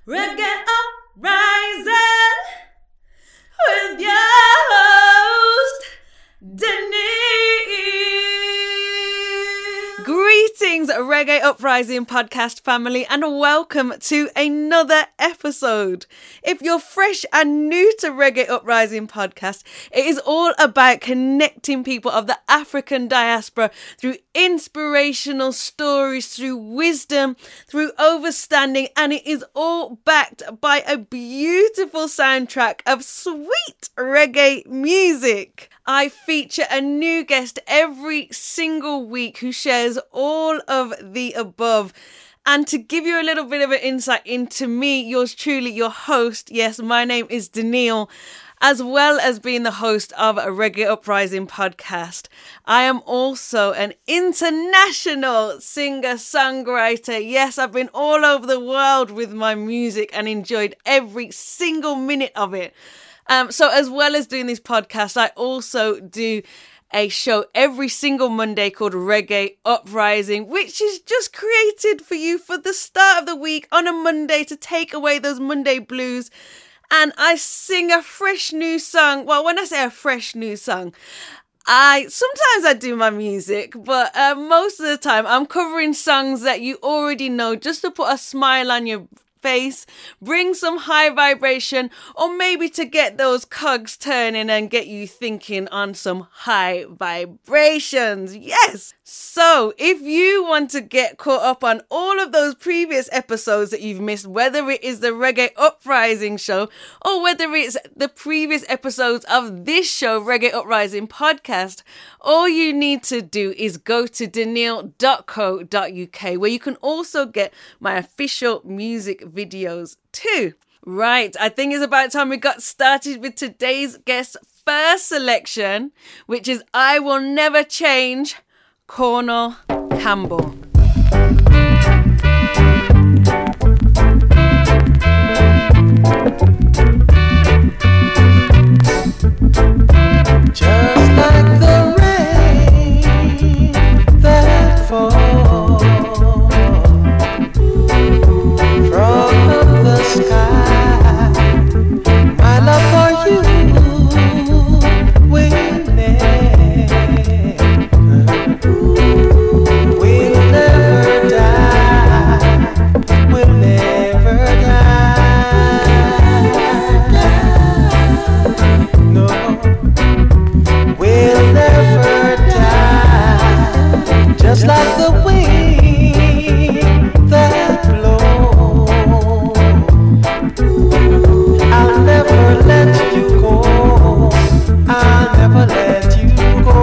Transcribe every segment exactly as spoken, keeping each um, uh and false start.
Reggae Uprising with your host, Denise. Greetings, Reggae Uprising podcast family, and welcome to another episode. If you're fresh and new to Reggae Uprising podcast, it is all about connecting people of the African diaspora through inspirational stories, through wisdom, through overstanding, and it is all backed by a beautiful soundtrack of sweet reggae music. I feature a new guest every single week who shares all of the above. And to give you a little bit of an insight into me, yours truly, your host, yes, my name is Danielle, as well as being the host of a Reggae Uprising podcast. I am also an international singer-songwriter. Yes, I've been all over the world with my music and enjoyed every single minute of it. Um, so as well as doing this podcast, I also do a show every single Monday called Reggae Uprising, which is just created for you for the start of the week on a Monday to take away those Monday blues. And I sing a fresh new song. Well, when I say a fresh new song, I sometimes I do my music, but uh, most of the time I'm covering songs that you already know just to put a smile on your face, bring some high vibration, or maybe to get those cogs turning and get you thinking on some high vibrations. Yes! So, if you want to get caught up on all of those previous episodes that you've missed, whether it is the Reggae Uprising show or whether it's the previous episodes of this show, Reggae Uprising podcast, all you need to do is go to danielle dot co dot uk, where you can also get my official music videos too. Right, I think it's about time we got started with today's guest's first selection, which is I Will Never Change, Colonel Campbell. Just like the rain that falls from the sky, my love for you will never, will never die, will never die. No. We'll never die, just like the wind that blows. I'll never let you go, I'll never let you go.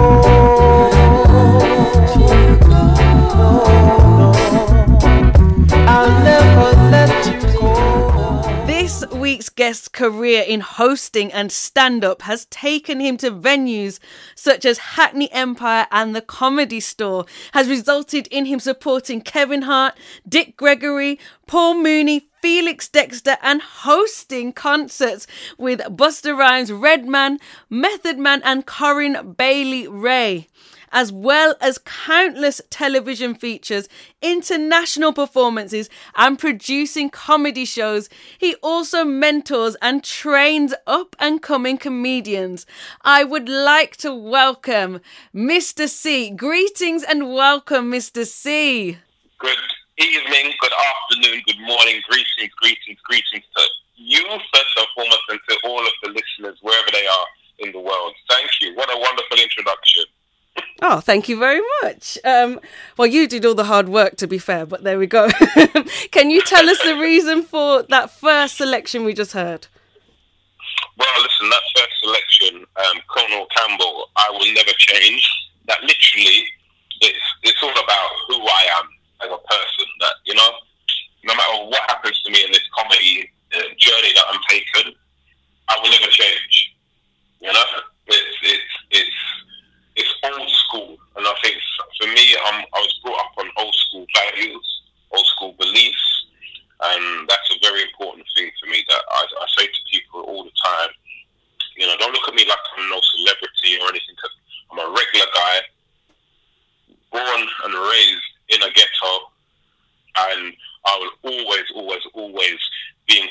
No, no, I'll never let you go. This week's guest's career in hosting and stand-up has taken him to venues such as Hackney Empire and the Comedy Store, has resulted in him supporting Kevin Hart, Dick Gregory, Paul Mooney, Felix Dexter, and hosting concerts with Busta Rhymes, Redman, Method Man, and Corinne Bailey Ray, as well as countless television features, international performances, and producing comedy shows. He also mentors and trains up-and-coming comedians. I would like to welcome Mister C. Greetings and welcome, Mister C. Good evening, good afternoon, good morning, greetings, greetings, greetings to you first and foremost, and to all of the listeners wherever they are in the world. Thank you. What a wonderful introduction. Oh, thank you very much. Um, well, you did all the hard work, to be fair, but there we go. Can you tell us the reason for that first selection we just heard? Well, listen, that first selection, um, Colonel Campbell, I Will Never Change, that literally, it's, it's all about who I am as a person, that, you know, no matter what happens to me in this comedy uh, journey that I'm taking, I will never change, you know? It's, it's, it's, It's old school, and I think for me, I'm, I was brought up on old school values, old school beliefs, and that's a very important thing for me that I, I say to people all the time, you know, don't look at me like I'm no celebrity or anything, because I'm a regular guy, born and raised in a ghetto, and I will always, always, always be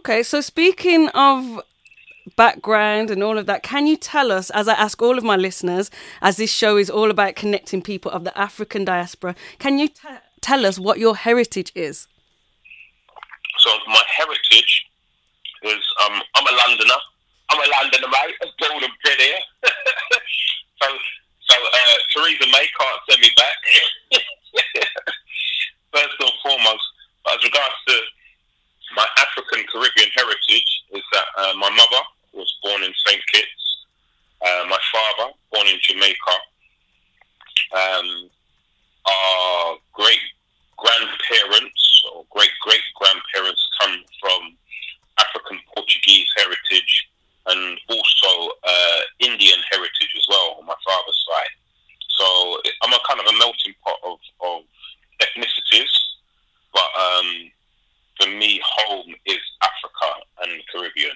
Okay, so speaking of background and all of that, can you tell us, as I ask all of my listeners, as this show is all about connecting people of the African diaspora, can you t- tell us what your heritage is? So my heritage is, um, I'm a Londoner. I'm a Londoner, mate. I'm born and bred here. so, so uh, Theresa May can't send me back. First and foremost, but as regards to my African Caribbean heritage, is that uh, my mother was born in Saint Kitts, uh, my father born in Jamaica. Um, our great grandparents or great great grandparents come from African Portuguese heritage and also uh, Indian heritage as well on my father's side. So I'm a kind of a melting pot of, of ethnicities, but um, for me, home is Africa and the Caribbean.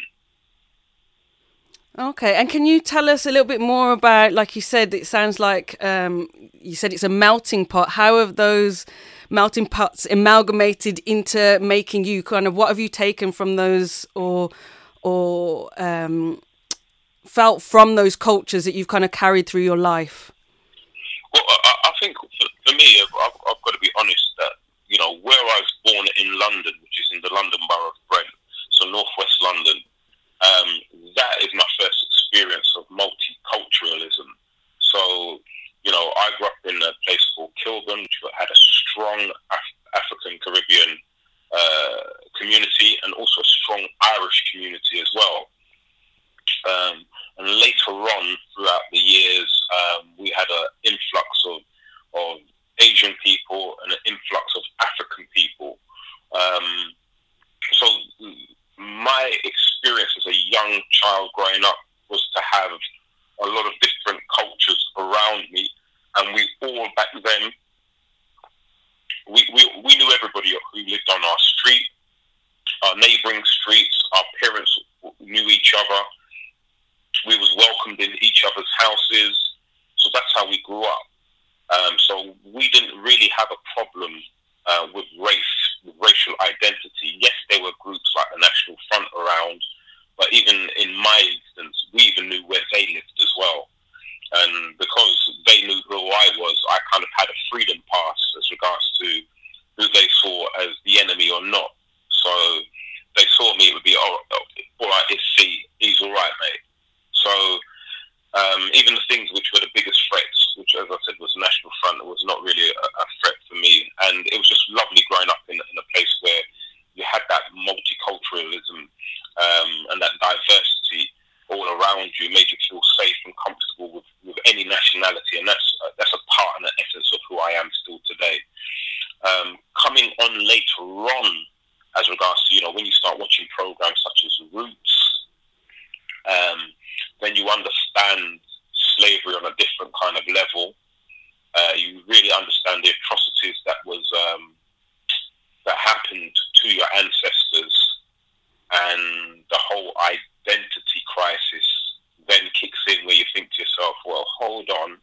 Okay, and can you tell us a little bit more about, like you said, it sounds like um, you said it's a melting pot. How have those melting pots amalgamated into making you? Kind of, what have you taken from those, or or um, felt from those cultures that you've kind of carried through your life? Well, I, I think for, for me, I've, I've got to be honest that, you know, where I was born in London, which is in the London Borough of Brent, so northwest London, um, that is my first experience of multiculturalism. So, you know, I grew up in a place called Kilburn, which had a strong Af- African Caribbean uh, community and also a strong Irish community as well. Um, and later on, throughout the years, um, we had an influx of, of Asian people and an influx of African people. Um, so my experience as a young child growing up was to have a lot of different cultures around me, and we all back then, we, we, we knew everybody who lived on our street, our neighbouring streets, our parents knew each other, we was welcomed in each other's houses, so that's how we grew up. Um, so we didn't really have a problem uh, with race, with racial identity. Yes, there were groups like the National Front around, but even in my instance, we even knew where they lived as well. And because they knew who I was, I kind of had a freedom pass as regards to who they saw as the enemy or not. So they saw me, it would be, oh, all right, it's C, he's all right, mate. So um, even the things which were the biggest threats, which, as I said, was the National Front, was not really a, a threat for me. And it was just lovely growing up in, in a place where you had that multiculturalism um, and that diversity all around you, made you feel safe and comfortable with, with any nationality. And that's uh, that's a part and an essence of who I am still today. Um, coming on later on, as regards to, you know, when you start watching programs such as Roots, um, then you understand slavery on a different kind of level. Uh, you really understand the atrocities that was um, that happened to your ancestors, and the whole identity crisis then kicks in, where you think to yourself, well, hold on,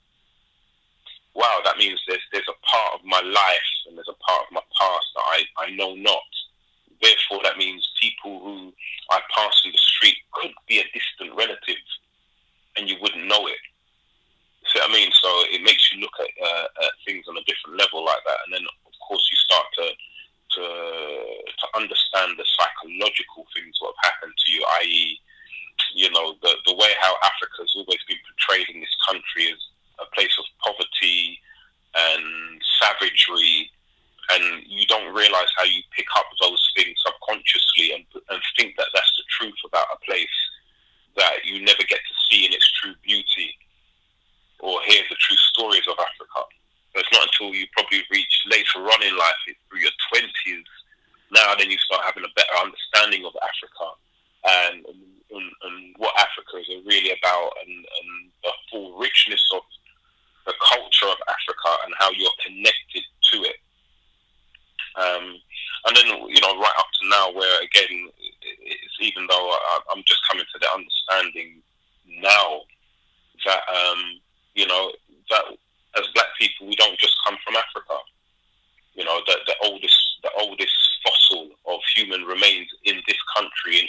wow, that means there's there's a part of my life and there's a part of my past that I, I know not. Therefore, that means people who I pass in the street could be a distant relative, and you wouldn't know it. See what I mean? So it makes you look at, uh, at things on a different level like that, and then of course you start to to to understand the psychological things what have happened to you, that is, you know, the the way how Africa has always been portrayed in this country as a place of poverty and savagery, and you don't realise how you pick up those things subconsciously and and think that that's the truth about a place that you never get to see in its true beauty or hear the true stories of Africa. But it's not until you probably reach later on in life, through your twenties, now then you start having a better understanding of Africa and, and, and what Africa is really about, and, and the full richness of the culture of Africa and how you're connected to it. Um, and then, you know, right up to now, where again, it's even though I, I'm just coming to the understanding now that, um, you know, that as black people, we don't just come from Africa. You know, the, the oldest, the oldest fossil of human remains in this country, in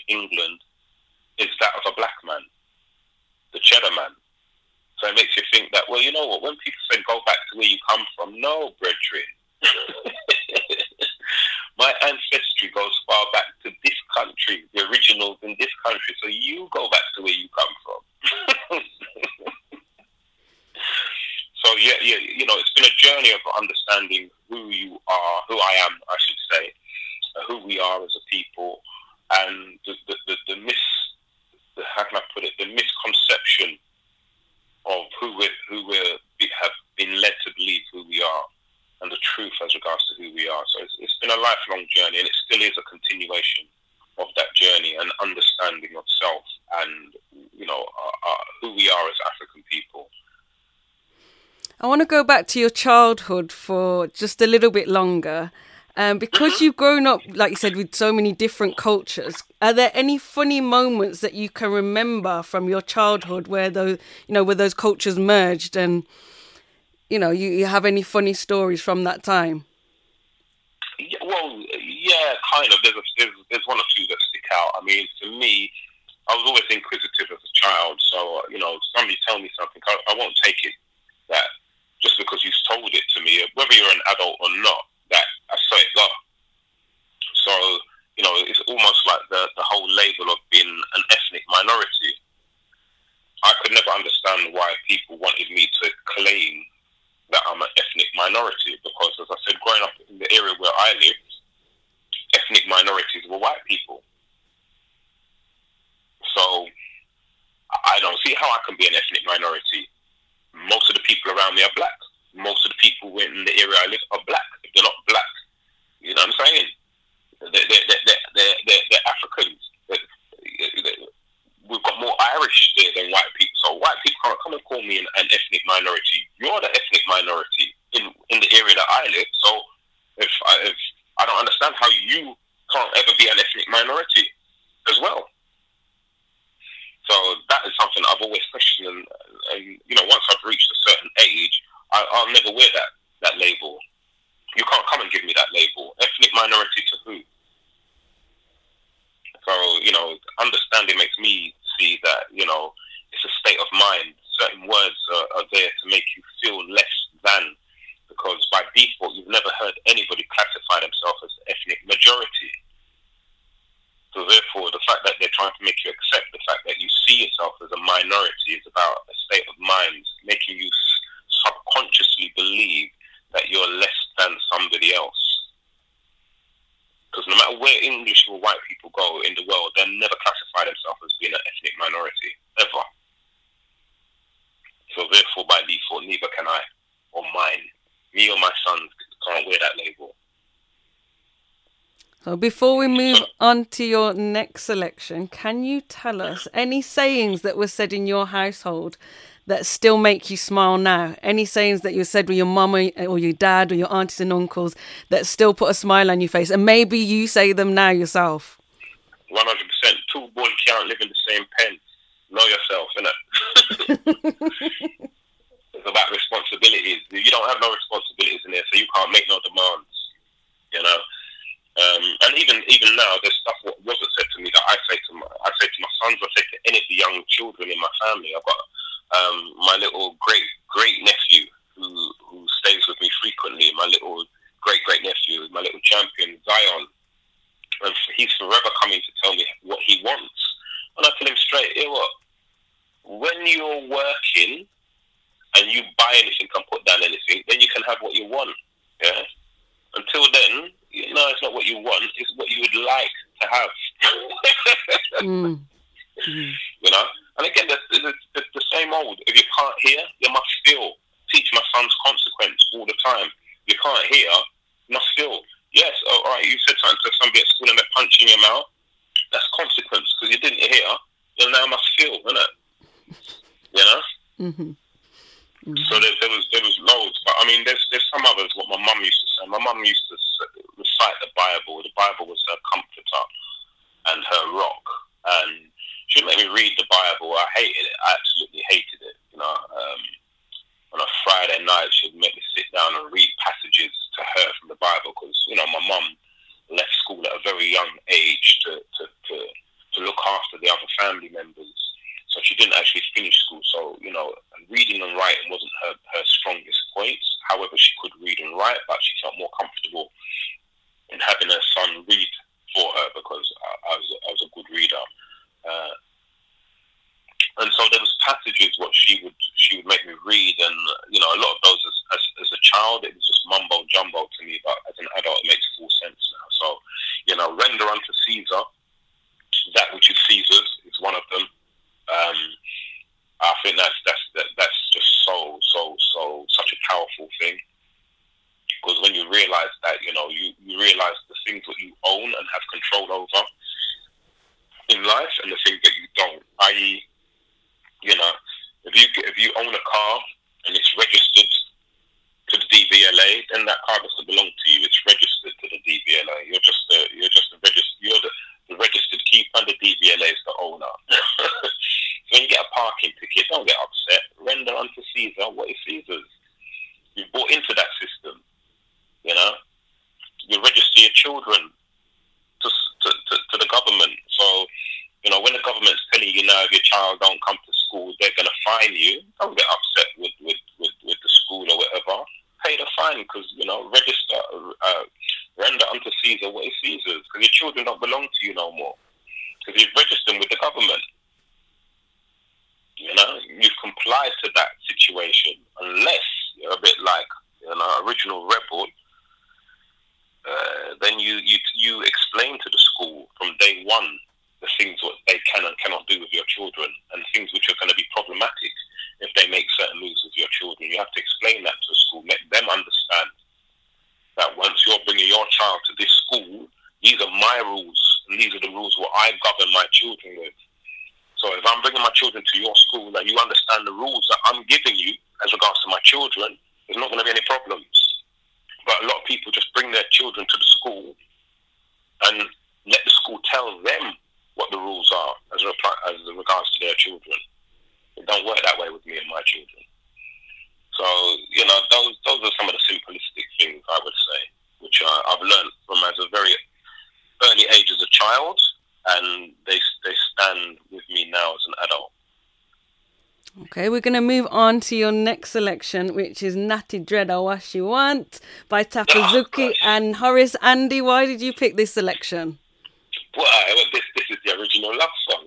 know what? When people say go back to where you come from, no, brethren. My ancestry goes far back to this country, the originals in this country. So you go back to where you come from. So yeah, yeah, you know, it's been a journey of understanding who you are, who I am, I should say, uh, who we are as a people, and the the, the, the mis, the, how can I put it, the misconception of who we who we have been led to believe who we are, and the truth as regards to who we are. So it's, it's been a lifelong journey, and it still is a continuation of that journey and understanding of self and, you know, uh, uh, who we are as African people. I want to go back to your childhood for just a little bit longer. Um, because mm-hmm. you've grown up, like you said, with so many different cultures, are there any funny moments that you can remember from your childhood where those, you know, where those cultures merged, and, you know, you, you have any funny stories from that time? Yeah, well, yeah, kind of. There's, a, there's there's one or two that stick out. I mean, to me, I was always inquisitive as a child. So, you know, somebody tell me something, I, I won't take it that just because you've told it to me, whether you're an adult or not, that I saw it go. So, you know, it's almost like the, the whole label of being an ethnic minority. I could never understand why people wanted me to claim that I'm an ethnic minority, because, as I said, growing up in the area where I lived, ethnic minorities were white people. So I don't see how I can be an ethnic minority. Most of the people around me are black. Most of the people in the area I live are black. If they're not black, you know what I'm saying? They're, they're, they're, they're, they're, they're Africans. They're, they're, we've got more Irish there than white people. So white people can't come and call me an, an ethnic minority. You're the ethnic minority in, in the area that I live. So if I, if I don't understand how you can't ever be an ethnic minority as well. So that is something I've always questioned. And, and you know, once I've reached a certain age, I, I'll never wear that, that label. You can't come and give me that label. Ethnic minority to who? So, you know, understanding makes me see that, you know, it's a state of mind. Certain words are, are there to make you feel less than, because by default, you've never heard anybody classify themselves as ethnic majority. So therefore, the fact that they're trying to make you accept the fact that you see yourself as a minority is about a state of mind, making you subconsciously believe that you're less than somebody else. Because no matter where English or white people go in the world, they'll never classify themselves as being an ethnic minority, ever. So therefore, by default, neither can I, or mine. Me or my sons can't wear that label. So before we move on to your next selection, can you tell us any sayings that were said in your household that still make you smile now? Any sayings that you said with your mum or your dad or your aunties and uncles that still put a smile on your face, and maybe you say them now yourself? one hundred percent. Two boys can't live in the same pen. Know yourself, innit? It's about responsibilities. You don't have no responsibilities in there, so you can't make no demands, you know? Um, and even even now, there's stuff what wasn't said to me that I say to my, I say to my sons, I say to any of the young children in my family. I've got um, my little great great nephew who who stays with me frequently. My little great great nephew, my little champion Zion, and he's forever coming to tell me what he wants. And I tell him straight, hey, what? When you're working and you buy anything and put down anything, then you can have what you want. Yeah. Until then, you know, it's not what you want, it's what you would like to have. mm. Mm. You know? And again, it's, it's, it's the same old. If you can't hear, you must feel. Teach my sons consequence all the time. If you can't hear, you must feel. Yes, all right, you said something to somebody at school and they're punching your mouth. That's consequence, because you didn't hear, you now must feel, isn't it? You know? Mm-hmm. Mm-hmm. So there, there was there was loads, but I mean, there's there's some others. What my mum used to say. My mum used to recite the Bible. The Bible was her comforter and her rock, and she would make me read the Bible. I hated it. I absolutely hated it. You know, um, on a Friday night, she'd make me sit down and read passages to her from the Bible, because you know my mum left school at a very young age to to to, to look after the other family members. So she didn't actually finish school. So, you know, reading and writing wasn't her, her however she could read and write, but she felt more comfortable in having her son read for her because I, I, was, I was a good reader. Uh, and so there was passages what she would she would make me read, and you know, a lot of those as, as, as a child it was just mumbo jumbo to me, but as an adult it makes full sense now. So, you know, render unto Caesar that which is Caesar's is one of them. Um, I think that's that's that, that's just so so so such a powerful thing, because when you realise that, you know, you, you realise the things that you own and have control over in life, and the things that you don't. that is, you know, if you if you own a car and it's registered to the D V L A, then that car doesn't belong to you. It's registered to the D V L A. You're just a, you're just a registered you're the, the registered keeper, and the D V L A is the owner. So when you get a parking ticket, don't get upset. Render unto Caesar what is Caesar's. You've bought into that system. You know, you register your children to, to, to, to the government. So, you know, when the government's telling you now if your child don't come to school, they're going to fine you, don't get upset with, with, with, with the school or whatever. Pay the fine because, you know, register, uh, render unto Caesar what is Caesar's, because your children don't belong to you no more. Because you've registered them with the government. You know, you've complied to that situation, unless you're a bit like, you know, original rebel. Uh, then you, you you explain to the school from day one the things what they can and cannot do with your children, and things which are going to be problematic if they make certain moves with your children. You have to explain that to the school, make them understand that once you're bringing your child to this school, these are my rules, and these are the rules what I govern my children with. So if I'm bringing my children to your school and you understand the rules that I'm giving you as regards to my children, there's not going to be any problems. But a lot of people just bring their children to the school and let the school tell them what the rules are as, reply, as regards to their children. It don't work that way with me and my children. So, you know, those those are some of the simplistic things, I would say, which uh, I've learned from as a very early age as a child, and they they stand with me now as an adult. Okay, we're going to move on to your next selection, which is Natty Dread What She Want by Tapazuki oh, and Horace Andy. Why did you pick this selection? Well, this this is the original love song.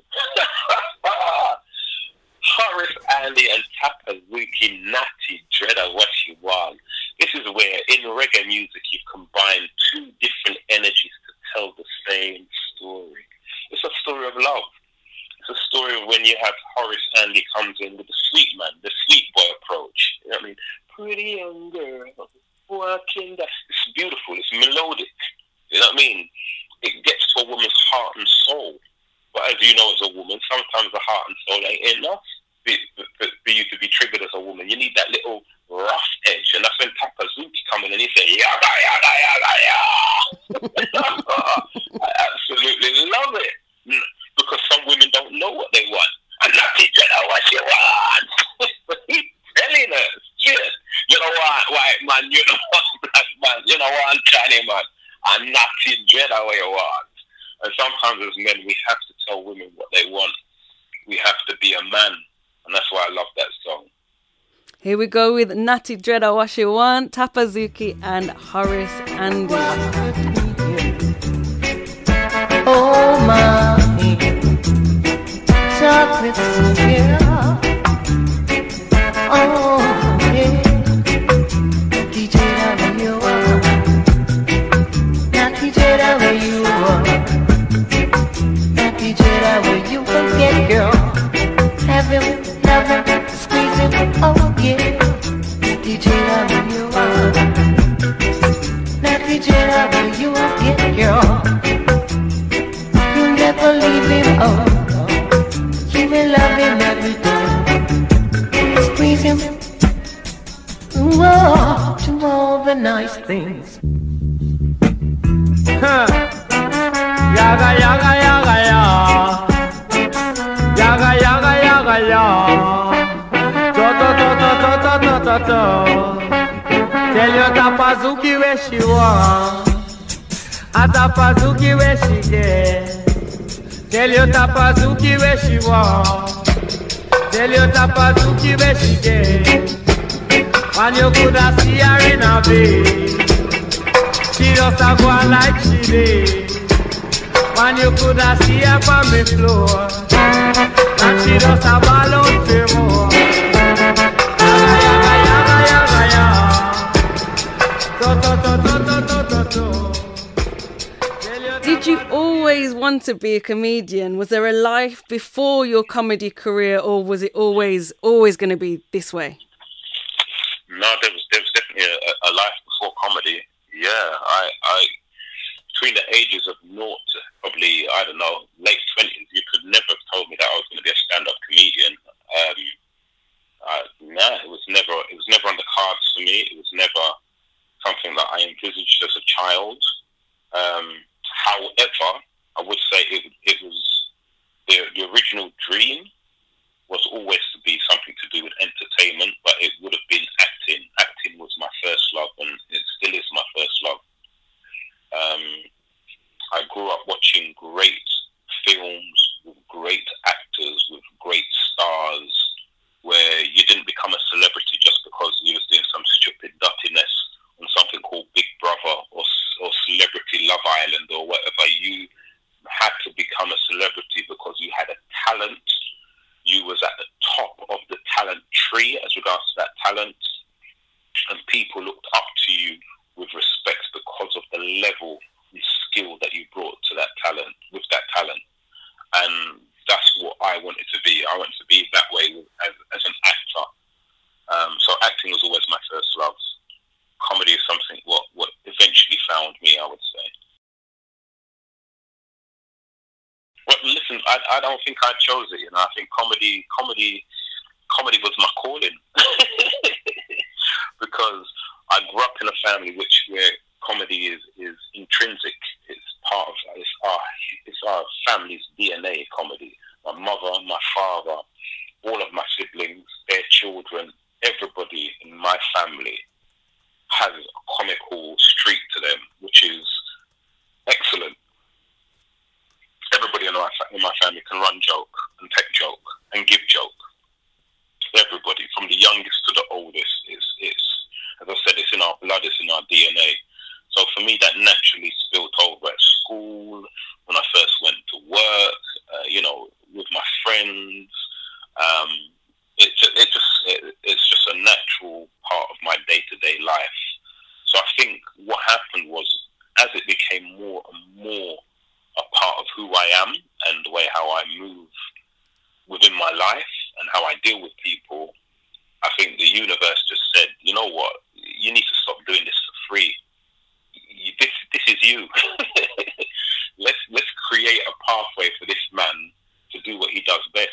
Horace Andy and Tapazuki, Natty Dread What She Want. This is where in reggae music you've combined two different energies to tell the same story. It's a story of love. It's a story of when you have Horace Andy comes in with the sweet man, the sweet boy approach. You know what I mean? Pretty young girl, walking that. It's beautiful. It's melodic. You know what I mean? It gets to a woman's heart and soul. But as you know, as a woman, sometimes the heart and soul ain't enough for, for, for you to be triggered as a woman. You need that little rough edge, and that's when Tapazuki come in and he say, yada, yada, yada, yada. I absolutely love it. Because some women don't know what they want. And not teaching her what she wants. But he's telling us, shit, you know what, white man, you know what, black man, you know what, Chinese man, I'm not teaching her what you want. And sometimes as men, we have to tell women what they want. We have to be a man. And that's why I love that song. Here we go with Natty Dread What She Want, Tapazuki and Horace Andy. Oh, mommy, chocolate girl. Oh, yeah. D J, now where you are. Now D J, now where you are. Now D J, now where you can get, girl. Have him, love him, squeeze him, oh, yeah. D J, now where you are. Now D J, now where you are, get, girl. Never leave him, oh, you will love him every day. Squeeze him, oh, to all the nice things. Huh. Yaga, yaga, yaga, ya. Yaga, yaga, yaga, ya. To, to, to, to, to, to, to, to. Tell your Tapazuki where she want. A Tapazuki where she get. Tell your Tapazuki where she want. Tell your Tapazuki where she get. When you coulda see her in a bed, she just a go on like she did. When you coulda see her on the floor, and she just a ball out for more. Yaga, yaga, yaga, yaga, yaga. To, to, to, to, to, to, to, to. Did you always want to be a comedian? Was there a life before your comedy career, or was it always always going to be this way? No, there was there was definitely a, a life before comedy. Yeah, I, I between the ages of naught to probably, I don't know, late twenties, you could never have told me that I was going to be a stand-up comedian. Um, I, nah, it was never it was never on the cards for me. It was never something that I envisaged as a child. Um, However, I would say it, it was the, the original dream was always to be something to do with entertainment, but it would have been acting. Acting was my first love, and it still is my first love. Um, I grew up watching great films with great actors, with great stars, where you didn't become a celebrity just because you was doing some stupid dirtiness on something called Big Brother or or Celebrity Love Island or whatever. You had to become a celebrity because you had a talent. You was at the top of the talent tree as regards to that talent, and people looked up to you with respect because of the level and skill that you brought to that talent, with that talent. And that's what I wanted to be. I wanted to be that way with, as, as an actor. Um, so acting was always my first love. Comedy is something what, what eventually found me, I would say. Well, listen, I, I don't think I chose it. You know, I think comedy, comedy, comedy was my calling because I grew up in a family which where comedy is, is intrinsic. It's part of it's our it's our family's D N A. Comedy. My mother, my father, all of my siblings, their children, everybody in my family has a comical streak to them, which is excellent. Everybody in my, in my family can run joke and take joke and give joke. Everybody, from the youngest to the oldest, is it's as I said, it's in our blood, it's in our D N A. So for me, that naturally spilled over at school, when I first went to work, uh, you know, with my friends. Um, it, it just it, it's just a natural part of my day-to-day life. So I think what happened was, as it became more and more a part of who I am and the way how I move within my life and how I deal with people, I think the universe just said, you know what, you need to stop doing this for free. You, this this is you. let's let's create a pathway for this man to do what he does best.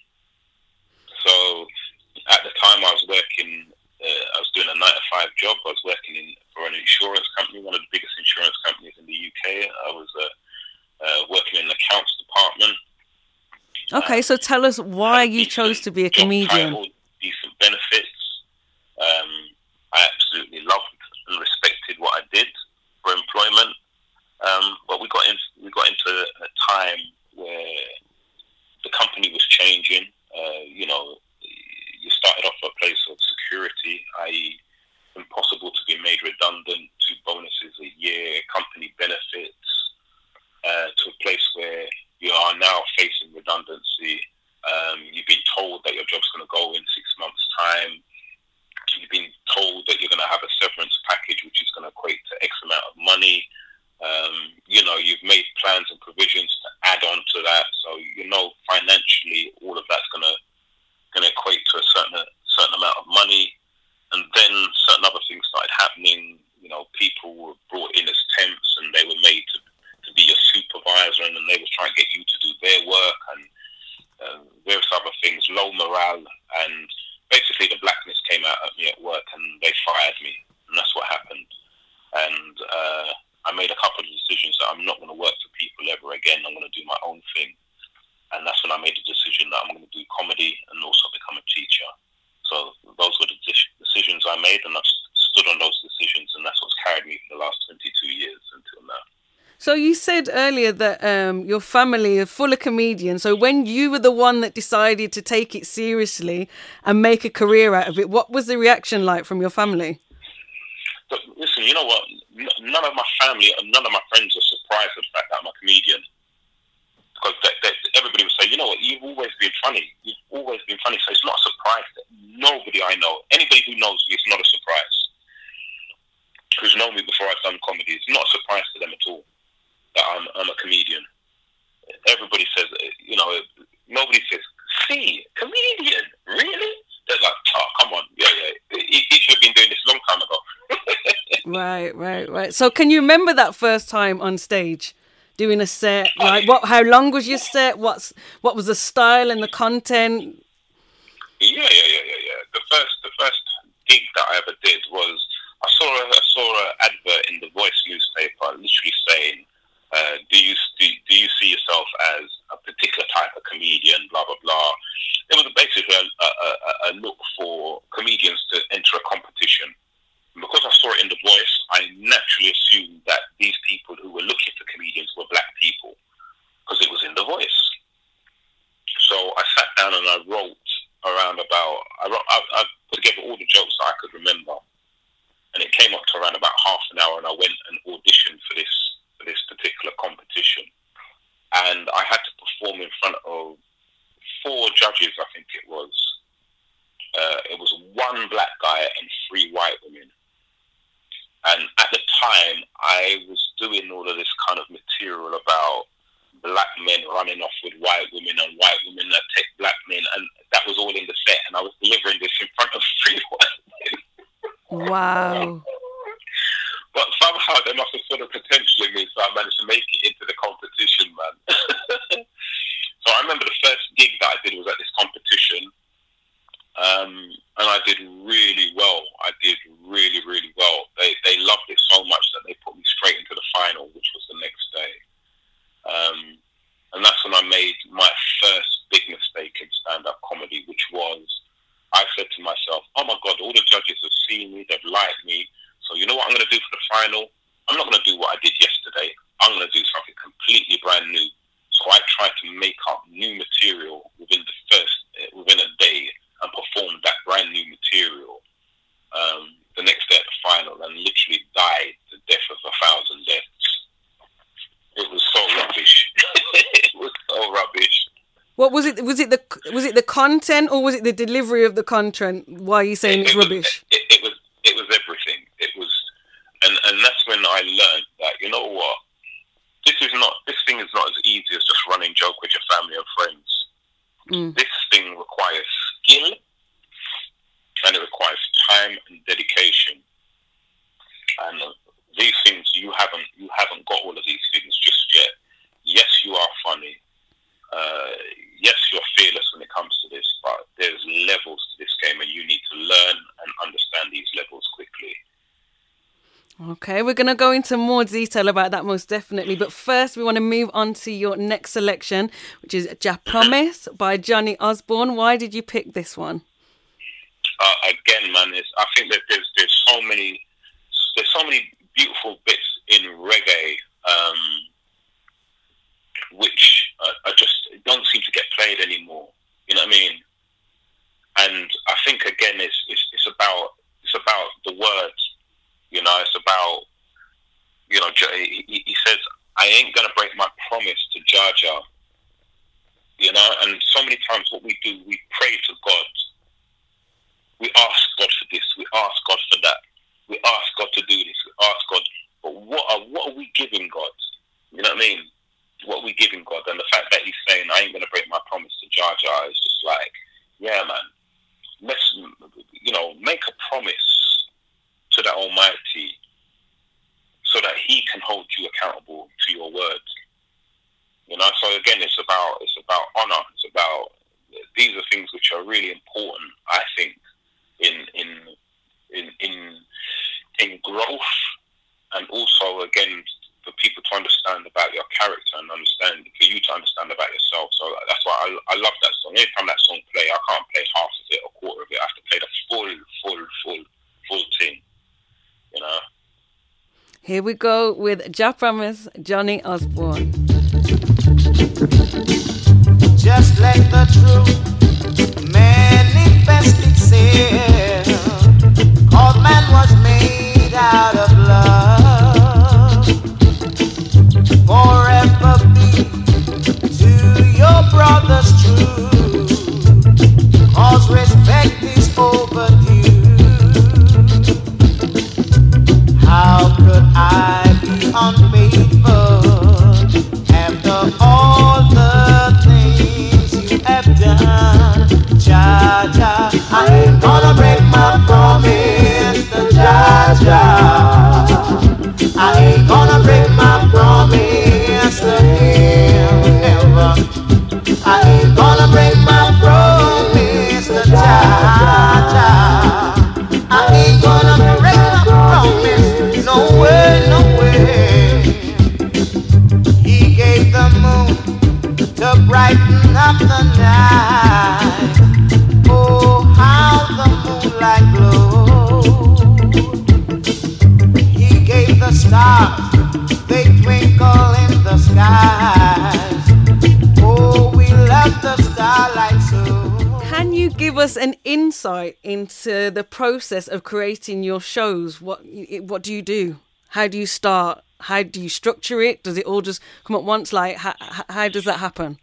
So at the time I was working, uh, I was doing a nine to five job. I was working in, for an insurance company, one of the biggest insurance companies in the U K. I was uh, uh, working in the accounts department. Okay, uh, so tell us why you chose to be a comedian. Title, decent benefits. Um, I absolutely loved and respected what I did for employment. Um, but we got in, we got into a time where the company was changing. Uh, you know, you started off a place of security, that is impossible to be made redundant, two bonuses a year, company benefits, uh, to a place where you are now facing redundancy. Um, you've been told that your job's going to go in six months' time. You've been told that you're going to have a severance package, which is going to equate to X amount of money. Um, you know, you've made plans and provisions to add on to that. So, you know, financially, all of that's going to going to equate to a certain a certain amount of money. And then certain other things started happening. You know, people were brought in as temps and they were made to, to be your supervisor, and then they were trying to get you to do their work and uh, various other things, low morale. And basically the blackness came out at me at work and they fired me. And that's what happened. And uh, I made a couple of decisions that I'm not going to work for people ever again. I'm going to do my own thing. And that's when I made the decision that I'm going to do comedy and also become a teacher. So those were the decisions I made, and I've stood on those decisions, and that's what's carried me for the last twenty-two years until now. So you said earlier that um, your family are full of comedians. So when you were the one that decided to take it seriously and make a career out of it, what was the reaction like from your family? But listen, you know what? N- none of my family and none of my friends are surprised at the fact that I'm a comedian. Because they, they, everybody would say, you know what, you've always been funny. You've always been funny. So it's not a surprise that nobody I know, anybody who knows me, it's not a surprise. Who's known me before I've done comedy, it's not a surprise to them at all that I'm, I'm a comedian. Everybody says, you know, nobody says, see, comedian, really? They're like, oh, come on, yeah, yeah. He, he should have been doing this a long time ago. Right, right, right. So can you remember that first time on stage? Doing a set, like what? How long was your set? What's what was the style and the content? Yeah, yeah, yeah, yeah, yeah. The first, the first gig that I ever did was I saw a, I saw an advert in the Voice newspaper, literally saying, uh, "Do you do, do you see yourself as a particular type of comedian?" Blah blah blah. It was basically a, a, a, a look for comedians to enter a competition. And because I saw it in the Voice, I naturally assumed that these people who were looking for comedians were black people because it was in the Voice. So I sat down and I wrote around about, I, wrote, I, I put together all the jokes that I could remember, and it came up to around about half an hour, and I went and auditioned for this for this particular competition, and I had to perform in front of four judges, I think it was. Uh, it was one black guy and three white women. And at the time, I was doing all of this kind of material about black men running off with white women and white women that take black men. And that was all in the set. And I was delivering this in front of three white men. Wow. But somehow they must have sort of potential in me, so I managed to make it into the competition, man. So I remember the first gig that I did was at this competition. Um, and I did really well. I did really, really well. They they loved it so much that they put me straight into the final, which was the next day. Um, and that's when I made my first big mistake in stand-up comedy, which was, I said to myself, oh my God, all the judges have seen me, they've liked me. So you know what I'm going to do for the final? I'm not going to do what I did yesterday. I'm going to do something completely brand new. So I tried to make up new material within the first, uh, within a day, and performed that brand new material um, the next day at the final, and literally died the death of a thousand deaths. It was so rubbish. It was so rubbish. What was it? Was it the was it the content or was it the delivery of the content? Why are you saying it, it's it rubbish? Was, it, it was it was everything. It was, and and that's when I learned that, you know what, this is not this thing is not as easy as just running joke with your family and friends. Mm. This thing requires skill, and it requires time and dedication. And uh, these things, you haven't you haven't got all of these things just yet. Yes, you are funny. Uh, yes, you're fearless when it comes to this, but there's levels to this game, and you need to learn and understand these levels quickly. Okay, we're going to go into more detail about that most definitely. But first, we want to move on to your next selection, which is Ja Promise by Johnny Osborne. Why did you pick this one? Uh, again, man, it's, I think that there's there's so many there's so many beautiful bits in reggae um, which uh, are just don't seem to get played anymore. You know what I mean? And I think again, it's it's, it's about it's about the words. You know, it's about, you know, he, he says, I ain't going to break my promise to Jah Jah. You know, and so many times what we do, we pray to God. We ask God for this. We ask God for that. We ask God to do this. We ask God. But what are, what are we giving God? You know what I mean? What are we giving God? And the fact that he's saying, I ain't going to break my promise to Jah Jah is just like, yeah, man. Let's, you know, make a promise to that Almighty, so that He can hold you accountable to your words. You know, so again, it's about it's about honor. It's about these are things which are really important, I think, in in in in in growth, and also again for people to understand about your character and understand for you to understand about yourself. So that's why I, I love that song. Every time that song play, I can't play half of it or quarter of it. I have to play the full, full, full, full thing. You know. Here we go with Jah Promise, Johnny Osborne. Just let the truth manifest itself. Cause man was made out of love. Forever be to your brothers true. Cause respect is overdue. How could I be unfaithful after all the things you have done? Jah, Jah, I ain't gonna break my promise to Jah, Jah. I ain't gonna break my promise to him, never. I ain't gonna break my promise to Jah, Jah. I ain't gonna break my promise, no way, no way. He gave the moon to brighten up the night. Oh, how the moonlight glows. He gave the stars, they twinkle in the skies. Oh, we love the starlight so. Can you give us an insight into the process of creating your shows? What what do you do? How do you start? How do you structure it? Does it all just come at once? Like, how, how does that happen?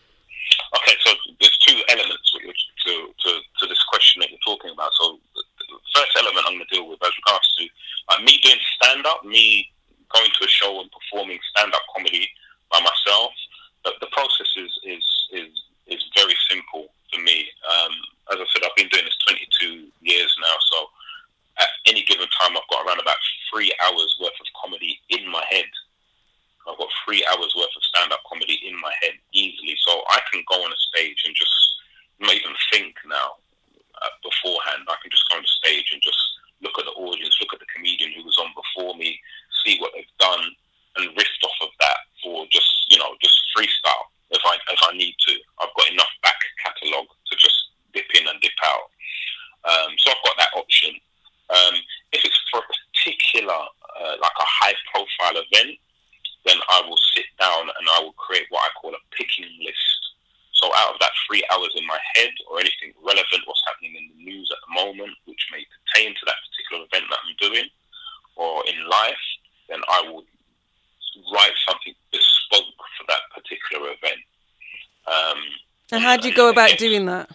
Okay, so there's two elements to, to, to this question that you're talking about. So the first element I'm going to deal with as regards to like, me doing stand-up, me going to a show and performing stand-up comedy by myself. But the process is, is, is, is very simple for me. Um, as I said, I've been doing this twenty-two years now, so at any given time I've got around about three hours worth of comedy in my head. I've got three hours worth of stand-up comedy in my head easily, so I can go on a stage and just not even think now uh, beforehand. I can just go on the stage and just look at the audience, look at the comedian who was on before me, see what they've done, and riff off of that for just, you know, just freestyle if I if I need to. I've got enough back catalogue to just dip in and dip out. Um, so I've got that option. Um, if it's for a particular, uh, like a high-profile event, then I will sit down and I will create what I call a picking list. So out of that three hours in my head, or anything relevant, what's happening in the news at the moment, which may pertain to that particular event that I'm doing, or in life, then I will write something bespoke for that particular event. Um, And how do you go about doing that?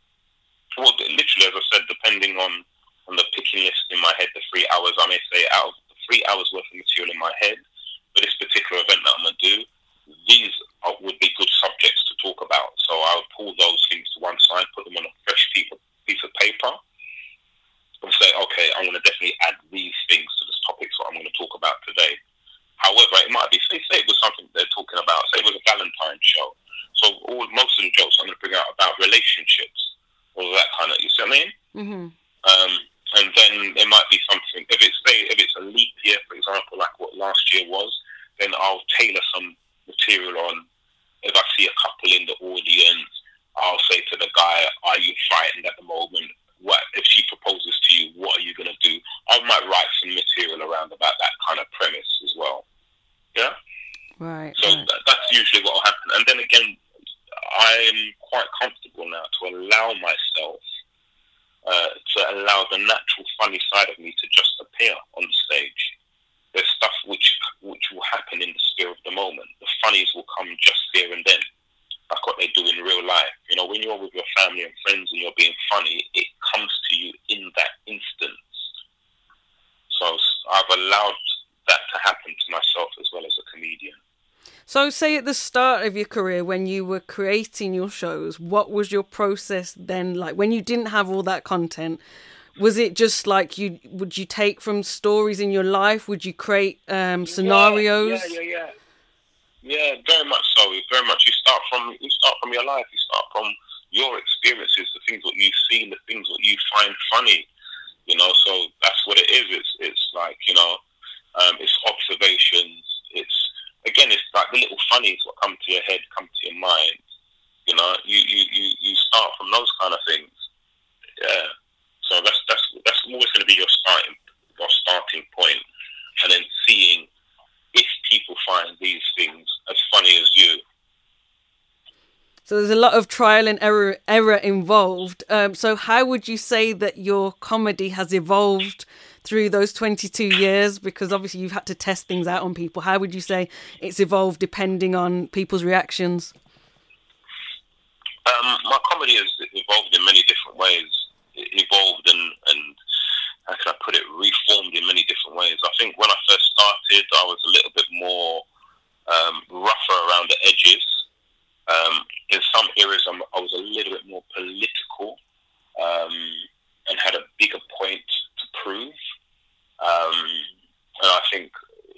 Well, literally, as I said, depending on, on the picking list in my head, the three hours, I may say, out of the three hours worth of material in my head, for this particular event that I'm going to do, these are, would be good subjects to talk about. So I'll pull those things to one side, put them on a fresh piece of, piece of paper, and say, okay, I'm going to definitely add these things to this topic, so I'm going to talk about today. However, it might be, say, say it was something they're talking about, say it was a Valentine's show. So all, most of the jokes I'm going to bring out about relationships, all that kind of, you see what I mean? Mm-hmm. Um, and then there might be something, if it's, say, if it's a leap year, for example, like what last year was, then I'll tailor some material on, if I see a couple in the audience, I'll say to the guy, are you frightened at the moment? What if she proposes to you, what are you going to do? I might write some material around about that kind of premise as well. Yeah? Right. So right. That, that's usually what will happen. And then again, I'm quite comfortable now to allow myself, uh, to allow the natural funny side of me to just appear on the stage. There's stuff which which will happen in the sphere of the moment. The funnies will come just there and then, like what they do in real life. You know, when you're with your family and friends and you're being funny, it comes to you in that instance. So I've allowed that to happen to myself as well as a comedian. So say at the start of your career, when you were creating your shows, what was your process then like? When you didn't have all that content, was it just like you, would you take from stories in your life? Would you create um, scenarios? Yeah, yeah, yeah, yeah. Yeah, very much so. Very much. You start from you start from your life. You start from your experiences, the things that you've seen, the things that you find funny. You know, so that's what it is. It's it's like, you know, um, it's observations. It's again, it's like the little funnies what come to your head, come to your mind. You know, you you, you, you start from those kind of things. Yeah. So that's that's that's always going to be your starting your starting point, and then seeing if people find these things as funny as you. So there's a lot of trial and error error involved. Um, so how would you say that your comedy has evolved through those twenty-two years? Because obviously you've had to test things out on people. How would you say it's evolved depending on people's reactions? Um, my comedy has evolved in many different ways. It evolved and, and how can I put it, reformed in many different ways. I think when I first started, I was a little bit more um, rougher around the edges. Um, in some areas, I'm, I was a little bit more political um, and had a bigger point to prove. Um, and I think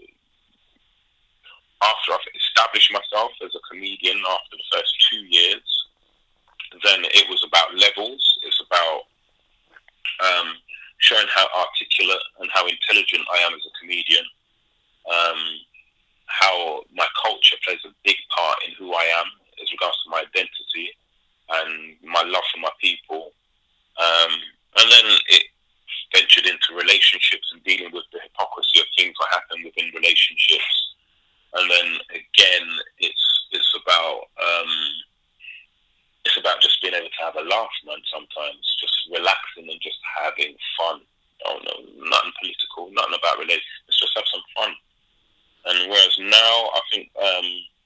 after I've established myself as a comedian after the first two years, then it was about levels. It's about um, showing how articulate and how intelligent I am as a comedian, um, how my culture plays a big part in who I am as regards to my identity and my love for my people. Um, and then it ventured into relationships and dealing with the hypocrisy of things that happen within relationships. And then again, it's it's about um, it's about just being able to have a laugh, man. Sometimes just relaxing and just having fun. I don't know, nothing political, nothing about relationships. Let's just have some fun. And whereas now, I think um,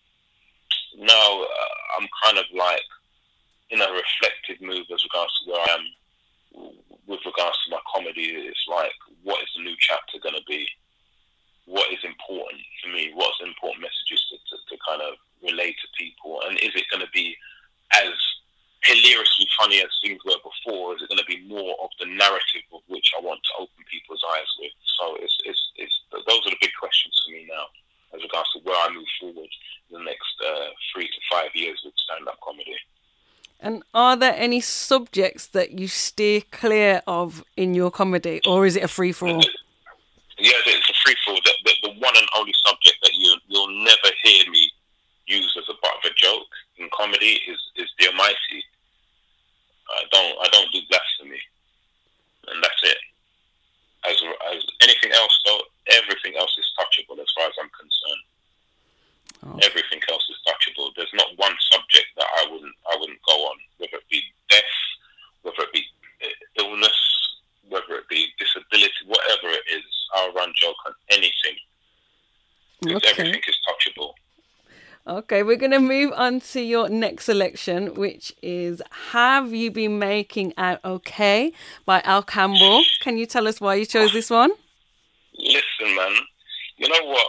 now uh, I'm kind of like in a reflective move as regards to where I am with regards to my comedy. It's like, what is the new chapter going to be? What is important for me? What's important messages to, to, to kind of relate to people? And is it going to be as hilariously funny as things were before? Or is it going to be more of the narrative of which I want to open people's eyes with? So it's it's it's those are the big questions for me now as regards to where I move forward in the next uh, three to five years with stand-up comedy. And are there any subjects that you steer clear of in your comedy, or is it a free-for-all? Yeah, it's a free-for-all. The, the, the one and only subject that you, you'll never hear me use as a butt of a joke in comedy is, is the Almighty. I don't I don't do blasphemy, and that's it. As as anything else, though, everything else is touchable as far as I'm concerned. Oh. Everything else is touchable. There's not one subject that I wouldn't I wouldn't go on, whether it be death, whether it be illness, whether it be disability, whatever it is. I'll run joke on anything. Okay. Everything is touchable. Okay, we're going to move on to your next selection, which is Have You Been Making Out Okay by Al Campbell. Can you tell us why you chose this one? Listen, man, you know what?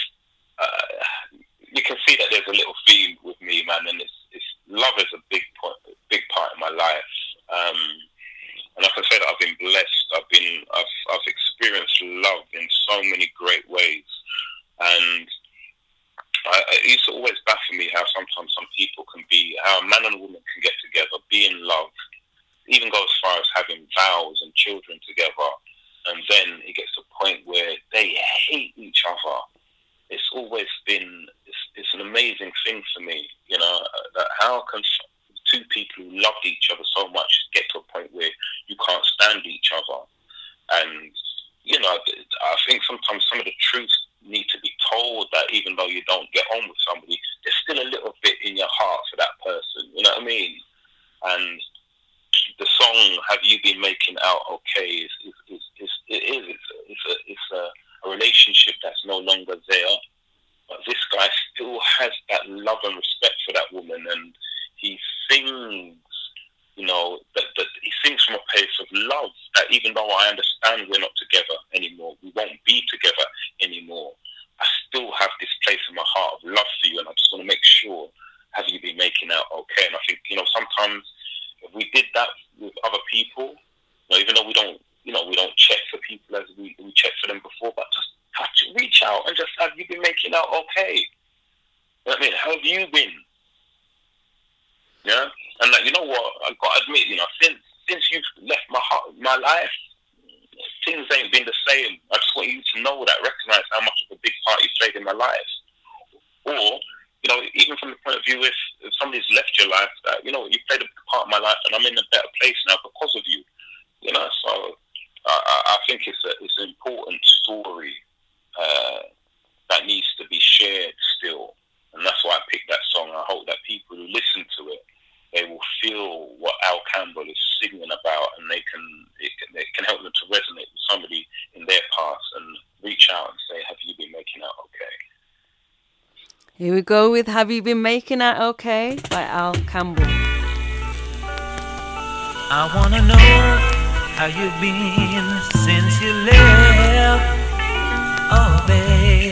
Uh, you can see that there's a little theme with me, man, and it's, it's love is a big part, big part in my life. Um, and I can say that I've been blessed. I've been, I've, I've experienced love in so many great ways, and I, it used to always baffle me how sometimes some people can be, how a man and a woman can get together, be in love, even go as far as having vows and children together, and then it gets to a point where they hate each other. It's always been, it's, it's an amazing thing for me, you know, that how can two people who loved each other so much get to a point where you can't stand each other. And, you know, I think sometimes some of the truths need to be told, that even though you don't get on with somebody, there's still a little bit in your heart for that person, you know what I mean? And the song "Have You Been Making Out Okay" is, is, is, is it is it's a, it's, a, it's a, a relationship that's no longer there, but this guy still has that love and respect for that woman, and he sings, you know, that, that he sings from a place of love, that even though I understand we're not together anymore, we won't be together anymore, I still have this place in my heart of love for you, and I just want to make sure, have you been making out okay? And I think, you know, sometimes if we did that with other people, you know, even though we don't, you know, we don't check for people as we, we checked for them before, but just touch, reach out and just, have you been making out okay? You know what I mean? How have you been? Yeah? And like, you know what, I've got to admit, you know, since since you've left my heart, my life, things ain't been the same. I just want you to know that, recognize how much of a big part you played in my life. Or, you know, even from the point of view, if, if somebody's left your life, that, you know, you played a big part of my life and I'm in a better place now because of you. You know, so I, I think it's a, it's an important story uh, Here we go with Have You Been Making Out Okay by Al Campbell. I wanna know how you've been since you left. Oh, baby.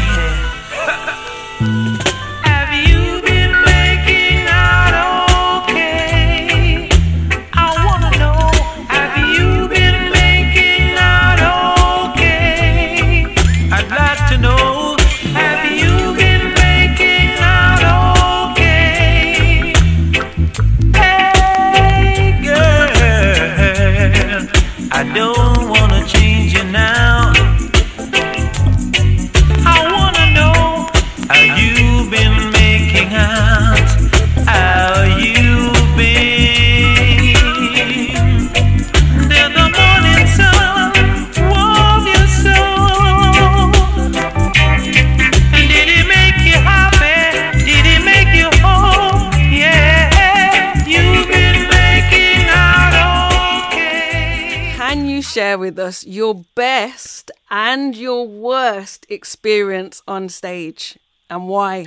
Have you been making out okay? I wanna know, have you been making out okay? I'd like to know, have you been making out okay? Hey, girl, I don't wanna change you now. I wanna know how you've been making out, how you've been. Did the morning sun warm your soul? And did it make you happy? Did it make you whole? Yeah, you've been making out okay. Can you share with us your best and your worst experience on stage and why?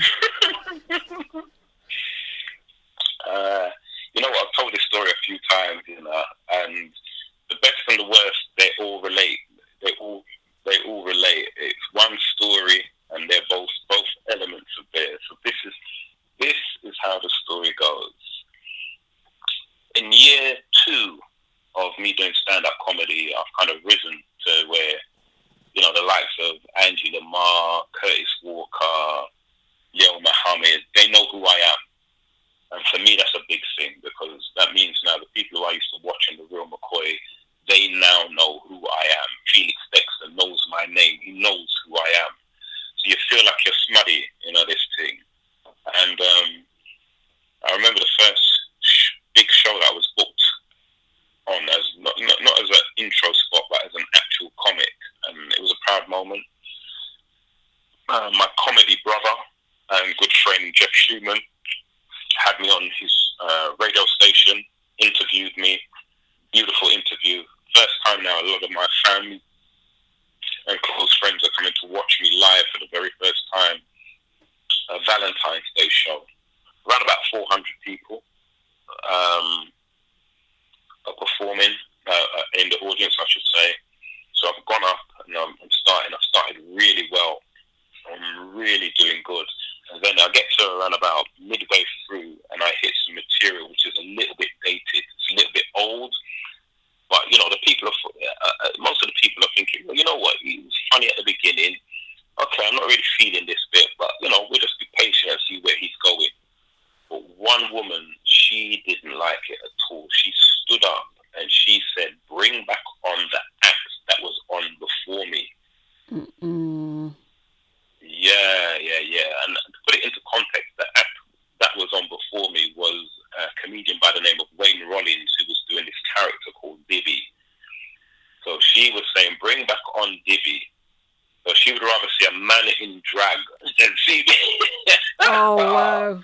Uh, you know what? I've told this story a few times, you know, and the best and the worst, they all relate. They all, they all relate. It's one story, and they're both both elements of there. So this is this is how the story goes. In year two of me doing stand-up comedy, I've kind of risen to where, you know, the likes of Angie Lamar, Curtis Walker, Yale Muhammad, they know who I am. And for me, that's a big thing, because that means now the people who I used to watch in the Real McCoy, they now know who I am. Felix Dexter knows my name. He knows who I am. So you feel like you're smutty, you know, this thing. And um, I remember the first sh- big show that I was booked on as, not, not, not as an intro spot, but as an actual comic. And it was a proud moment. Uh, my comedy brother and good friend Jeff Schumann had me on his uh, radio station, interviewed me, beautiful interview. First time now, a lot of my family and close friends are coming to watch me live for the very first time. A Valentine's Day show, around about four hundred people um, are performing uh, in the audience, I should say. So I've gone up and um, I'm starting. I've started really well. I'm really doing good. And then I get to around about midway through and I hit some material which is a little bit dated. It's a little bit old. But, you know, the people are, uh, most of the people are thinking, well, you know what, he was funny at the beginning. Okay, I'm not really feeling this bit, but, you know, we'll just be patient and see where he's going. But one woman, she didn't like it at all. She stood up and she said, bring back on the act that was on before me. Mm-mm. Yeah, yeah, yeah. And to put it into context, the act that was on before me was a comedian by the name of Wayne Rollins, who was doing this character called Dibby. So she was saying, bring back on Dibby. So she would rather see a man in drag than see me. Oh, wow.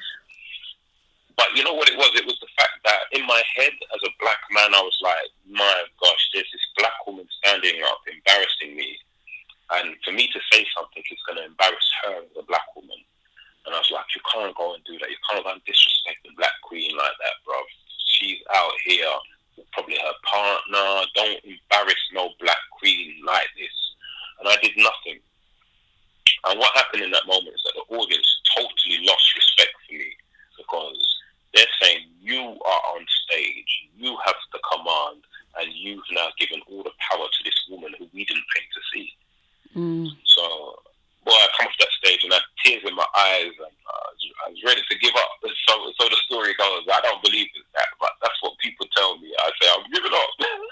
But you know what it was? It was the fact that in my head, as a black man, I was like, my gosh, there's this black woman standing up, embarrassing me. And for me to say something is going to embarrass her as a black woman. And I was like, you can't go and do that. You can't go and disrespect the black queen like that, bro. She's out here with probably her partner. Don't embarrass no black queen like this. And I did nothing. And what happened in that moment is that the audience totally lost respect for me, because they're saying, you are on stage, you have the command, and you've now given all the power to this woman who we didn't pay to see. Mm. So, boy, I come off that stage and I had tears in my eyes, and uh, I was ready to give up. And so, so the story goes, I don't believe in that, but that's what people tell me. I say, I'm giving up.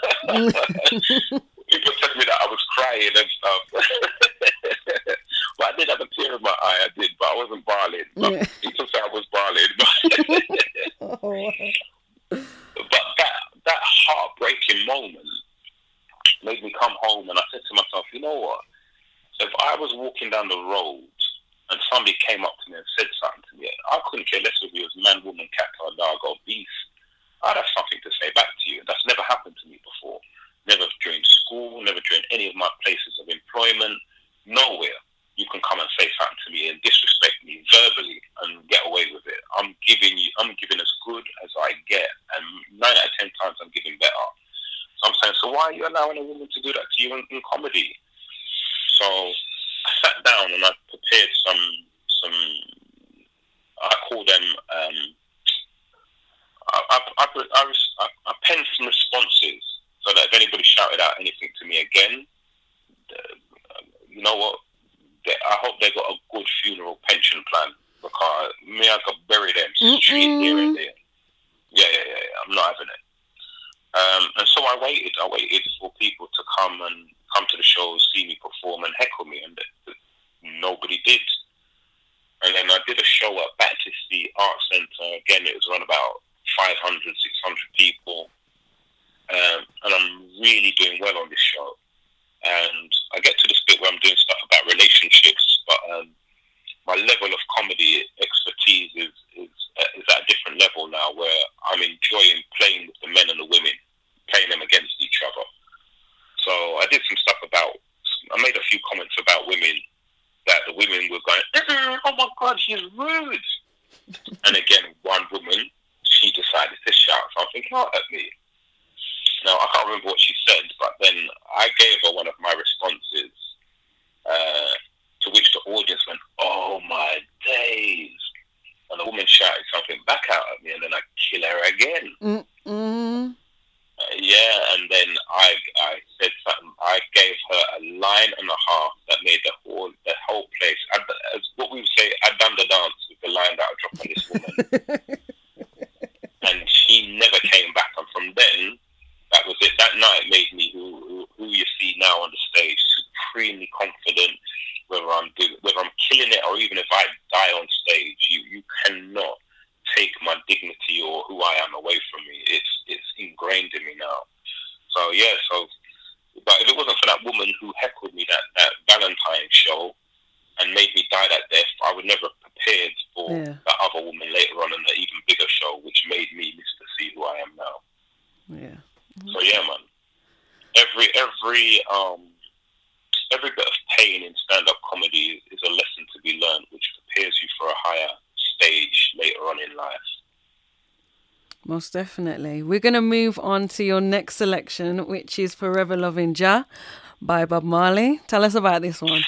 People tell me that I was crying and stuff. But I did have a tear in my eye, I did, but I wasn't bawling. But Yeah. people say I was bawling. But, Oh, wow. but that, that heartbreaking moment made me come home, and I said to myself, you know what? If I was walking down the road and somebody came up to me and said something to me, I couldn't care less if it was man, woman, cat, or dog, or beast. I'd have something to say back to you. That's never happened to me before. Never during school, never during any of my places of employment, nowhere. you can come and say something to me and disrespect me verbally and get away with it. I'm giving you, I'm giving as good as I get, and nine out of ten times I'm giving better. So I'm saying, so why are you allowing a woman to do that to you in, in comedy? So I sat down and I prepared some, some. I call them. Um, I, I, I, I, I penned some responses so that if anybody shouted out anything to me again, uh, you know what? I hope they got a good funeral pension plan, because me, I could bury them straight here and there. Yeah, yeah, yeah, yeah. I'm not having it. Um, and so I waited. I waited for people to come and come to the shows, see me perform, and heckle me, and nobody did. And then I did a show at Battersea Art Centre. Again, it was around about five hundred, six hundred people, um, and I'm really doing well on this show. And I get to this bit where I'm doing stuff about relationships, but um, my level of comedy expertise is, is is at a different level now, where I'm enjoying playing with the men and the women, playing them against each other. So I did some stuff about, I made a few comments about women, that the women were going, oh my God, she's rude. And again, one woman, she decided to shout something out at me. Now, I can't remember what she said, but then I gave her one of my responses, uh, to which the audience went, oh my days. And the woman shouted something back out at me, and then I kill her again. Mm-mm. Uh, yeah, and then I I said something. I gave her a line and a half that made the whole the whole place, I, as what we would say, I done the dance with the line that I dropped on this woman. And she never came back. And from then, that was it. That night made me who, who, who you see now on the stage, supremely confident. Whether I'm doing, whether I'm killing it, or even if I die on stage, you, you cannot take my dignity or who I am away from me. It's it's ingrained in me now. So yeah. So, but if it wasn't for that woman who heckled me that that Valentine's show and made me die that death, I would never have prepared for Yeah. that other woman later on in the even bigger show, which made me Mister C who I am now. Yeah. So yeah, man. Every every um every bit of pain in stand-up comedy is a lesson to be learned, which prepares you for a higher stage later on in life. Most definitely. We're going to move on to your next selection, which is Forever Loving Jah by Bob Marley. Tell us about this one.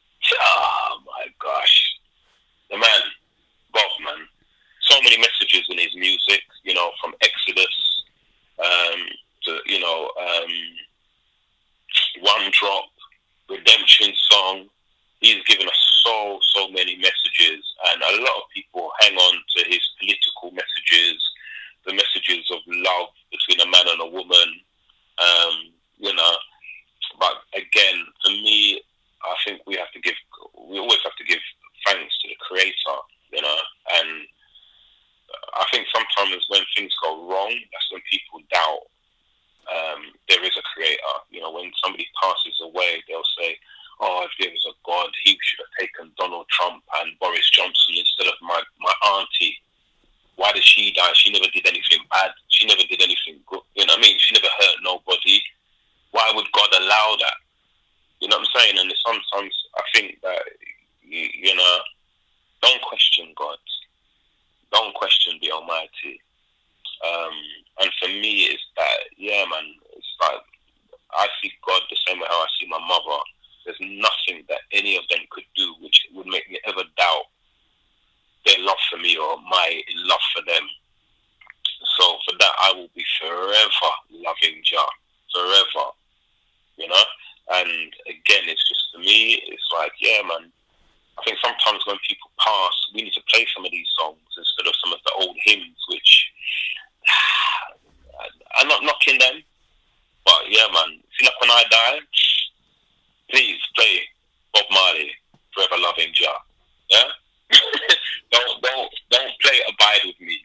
Oh my gosh. The man, Bob, man. So many messages in his music, you know, from Exodus um, to, you know, um, One Drop, Redemption Song. He's given us so, so many messages, and a lot of people hang on to his political messages, the messages of love between a man and a woman, um, you know. But again, for me, I think we have to give, we always have to give thanks to the Creator, you know. And I think sometimes when things go wrong, that's when people doubt um, there is a Creator. You know, when somebody passes away, they'll say, oh, if there was a God, he should have taken Donald Trump and Boris Johnson instead of my, my auntie. Why did she die? She never did anything bad. She never did anything good. You know what I mean? She never hurt nobody. Why would God allow that? You know what I'm saying? And sometimes I think that, you, you know, don't question God. Don't question the Almighty. Um, and for me, it's that, yeah, man, it's like, I see God the same way how I see my mother. There's nothing that any of them could do which would make me ever doubt their love for me or my love for them. So for that, I will be forever loving Jah, forever, you know. And again, it's just, for me, it's like, yeah, man, I think sometimes when people pass, we need to play some of these songs instead of some of the old hymns, which I'm not knocking them, but yeah, man, feel like when I die, please play Bob Marley, Forever Loving Jah. Yeah? don't don't don't play Abide With Me.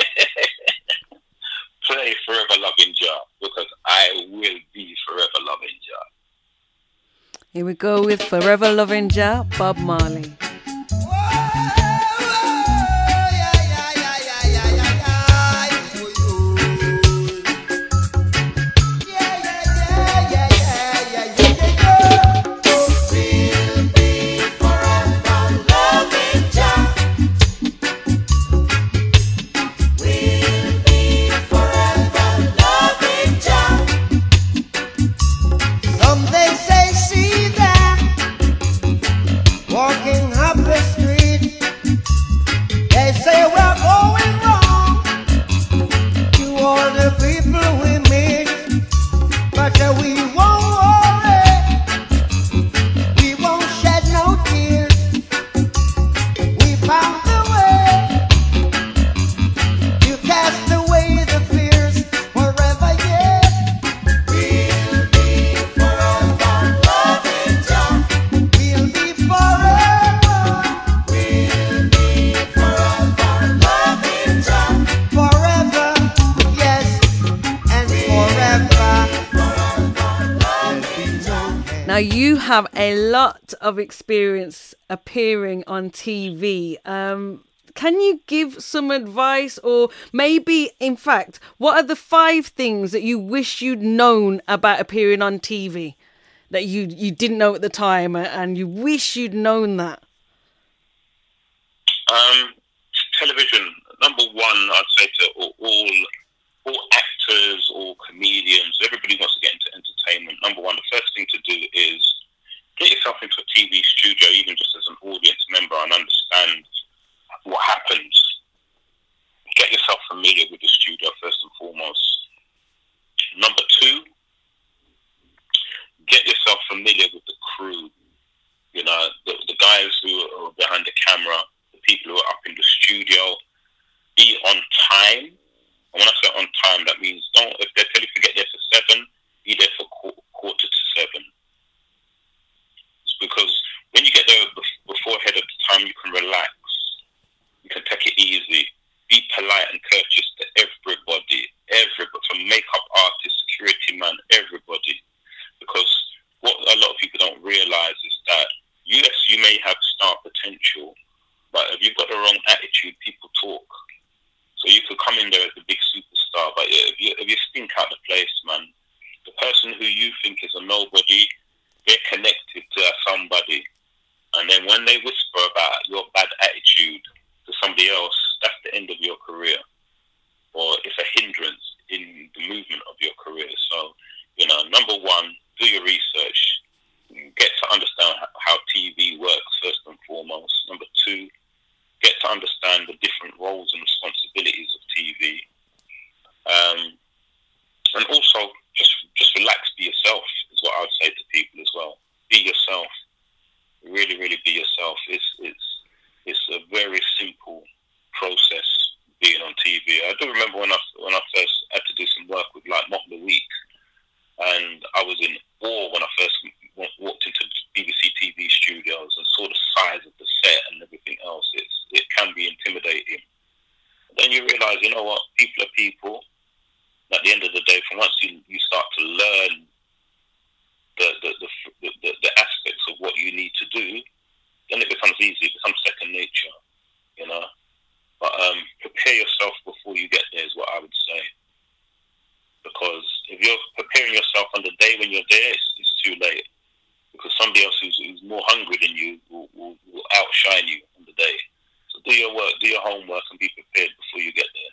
Play Forever Loving Jah, because I will be forever loving Jah. Here we go with Forever Loving Jah, Bob Marley. We'll be forever Now, you have a lot of experience appearing on T V. Um, can you give some advice, or maybe, in fact, what are the five things that you wish you'd known about appearing on T V that you, you didn't know at the time and you wish you'd known that? Um, television, number one, I'd say to all, all, all actors, all comedians, everybody wants to get into entertainment. Number one, the first thing to do is get yourself into a T V studio, even just as an audience member, and understand what happens. Get yourself familiar with the studio first and foremost. Number two, get yourself familiar with the crew. You know, the, the guys who are behind the camera, the people who are up in the studio. Be on time. And when I say on time, that means don't, if they tell you to get there for seven, be there for qu- quarter to seven. It's because when you get there before ahead of the time, you can relax. You can take it easy. Be polite and courteous to everybody. Everybody, from makeup artist, security man, everybody. Because what a lot of people don't realise is that, yes, you may have star potential, but if you've got the wrong attitude, people talk. So you could come in there as a big superstar, but if you, if you stink out the place, man, the person who you think is a nobody, they're connected to somebody. And then when they whisper about your bad attitude to somebody else, that's the end of your career. Or it's a hindrance in the movement of your career. So, you know, number one, do your research. Get to understand how T V works, first and foremost. Number two, get to understand the different roles and responsibilities of T V. Um, and also, just just relax, be yourself, is what I would say to people as well. Be yourself. Really, really be yourself. It's, it's, it's a very simple process being on T V. I do remember when I, when I first had to do some work with, like, Mock the Week, and I was in awe when I first walked into B B C T V studios and saw the size of the set and everything else. It's, it can be intimidating. But then you realise, you know what, people are people. At the end of the day, from once you, you start to learn the the, the the the aspects of what you need to do, then it becomes easy. It becomes second nature, you know. But um, prepare yourself before you get there is what I would say. Because if you're preparing yourself on the day when you're there, it's, it's too late. Because somebody else who's, who's more hungry than you will, will, will outshine you on the day. So do your work, do your homework, and be prepared before you get there.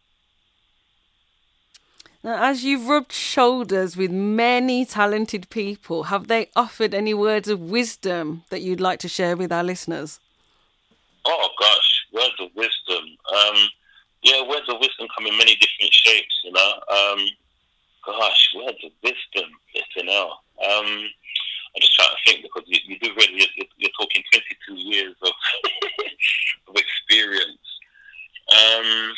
Now, as you've rubbed shoulders with many talented people, have they offered any words of wisdom that you'd like to share with our listeners? Oh, gosh, words of wisdom. Um, yeah, words of wisdom come in many different shapes, you know. Um, gosh, words of wisdom, listen out. Um, I'm just trying to think, because you, you do really, you're, you're talking twenty-two years of, of experience. Um,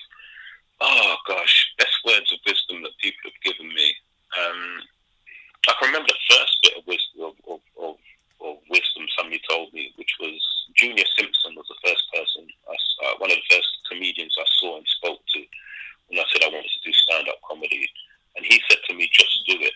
oh, gosh, best words of wisdom that people have given me. Um, I can remember the first bit of wisdom, of, of, of, of wisdom somebody told me, which was Junior Simpson was the first person, I, uh, one of the first comedians I saw and spoke to when I said I wanted to do stand-up comedy. And he said to me, just do it.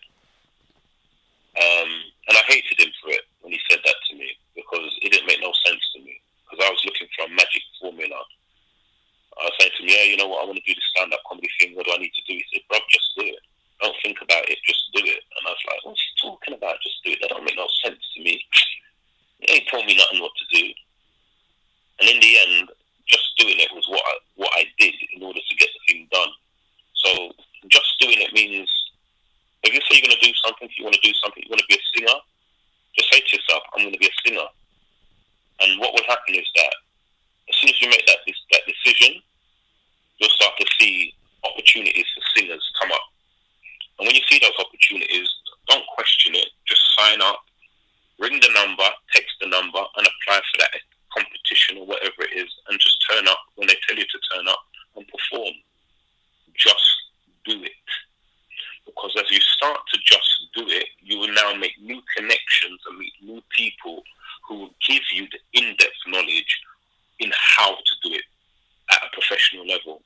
Um, and I hated him for it when he said that to me, because it didn't make no sense to me, because I was looking for a magic formula. I was saying to him, yeah, you know what, I want to do this stand-up comedy thing. What do I need to do? He said, bro, just do it. Don't think about it, just do it. And I was like, what's he talking about? Just do it. That don't make no sense to me. He ain't told me nothing what to do. And in the end, just doing it was what I, what I did in order to get the thing done. So just doing it means, if you say you're going to do something, if you want to do something, you want to be a singer, just say to yourself, I'm going to be a singer. And what will happen is that as soon as you make that that decision, you'll start to see opportunities for singers come up. And when you see those opportunities, don't question it. Just sign up, ring the number, text the number, and apply for that competition or whatever it is, and just turn up when they tell you to turn up and perform. Just do it. Because as you start to just do it, you will now make new connections and meet new people who will give you the in-depth knowledge in how to do it at a professional level.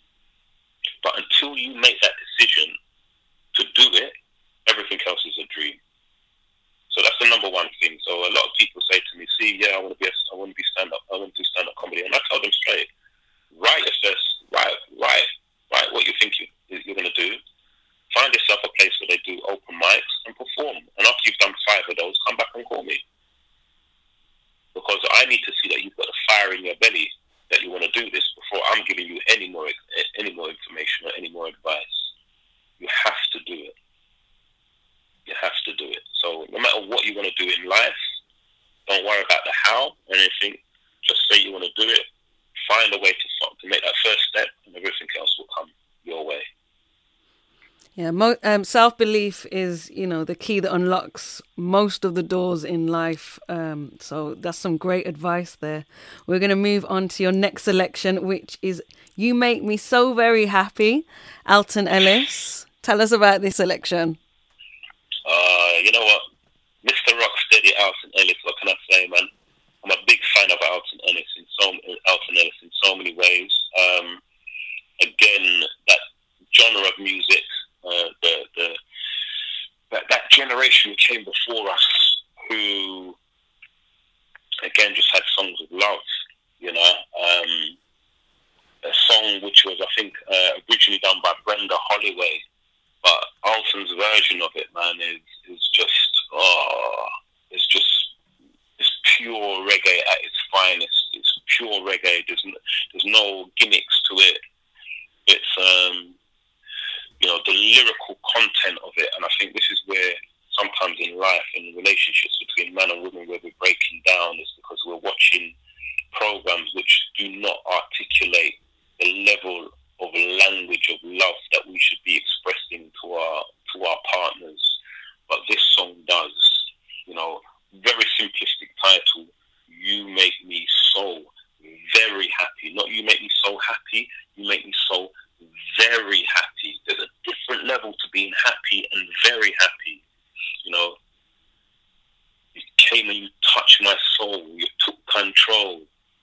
But until you make that decision to do it, everything else is a dream. So lot of people say to me, "See, yeah, I want to be, a, I want to be stand up, I want to do stand up comedy," and I tell them straight, write your first, write, write, write what you think you, you're going to do. Find yourself a place where they do open mics and perform. And after you've done five of those, come back and call me, because I need to see that you've got a fire in your belly that you want to do this before I'm giving you any more, any more information or any more advice. You have to do it. You have to do it. So no matter what you want to do in life, don't worry about the how or anything. Just say you want to do it. Find a way to to make that first step, and everything else will come your way. Yeah, mo- um, self-belief is, you know, the key that unlocks most of the doors in life. Um, so that's some great advice there. We're going to move on to your next selection, which is You Make Me So Very Happy, Alton Ellis. Tell us about this selection. Uh, you know what? Mister Rocksteady Alton Ellis, what can I say, man? I'm a big fan of Alton Ellis in so, Alton Ellis in so many ways. Um, again, that genre of music, Uh, the the that, that generation who came before us, who again just had songs of love, you know. Um, a song which was, I think, uh, originally done by Brenda Holloway, but Alton's version of it, man, is is just oh, it's just it's pure reggae at its finest. It's pure reggae. There's no, there's no gimmicks to it. It's um. you know, the lyrical content of it. And I think this is where sometimes in life and in relationships between man and woman where we're breaking down is because we're watching programs which do not articulate the level of language of love that we should be expressing to our to our partners. But this song does. You know, very simplistic title, You Make Me So Very Happy. Not you make me so happy, you make me so very happy. There's a different level to being happy and very happy. You know, you came and you touched my soul. You took control.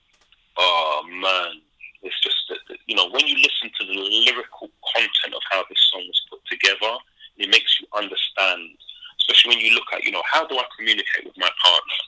Oh man, it's just that, you know, when you listen to the lyrical content of how this song was put together, it makes you understand. Especially when you look at, you know, how do I communicate with my partner?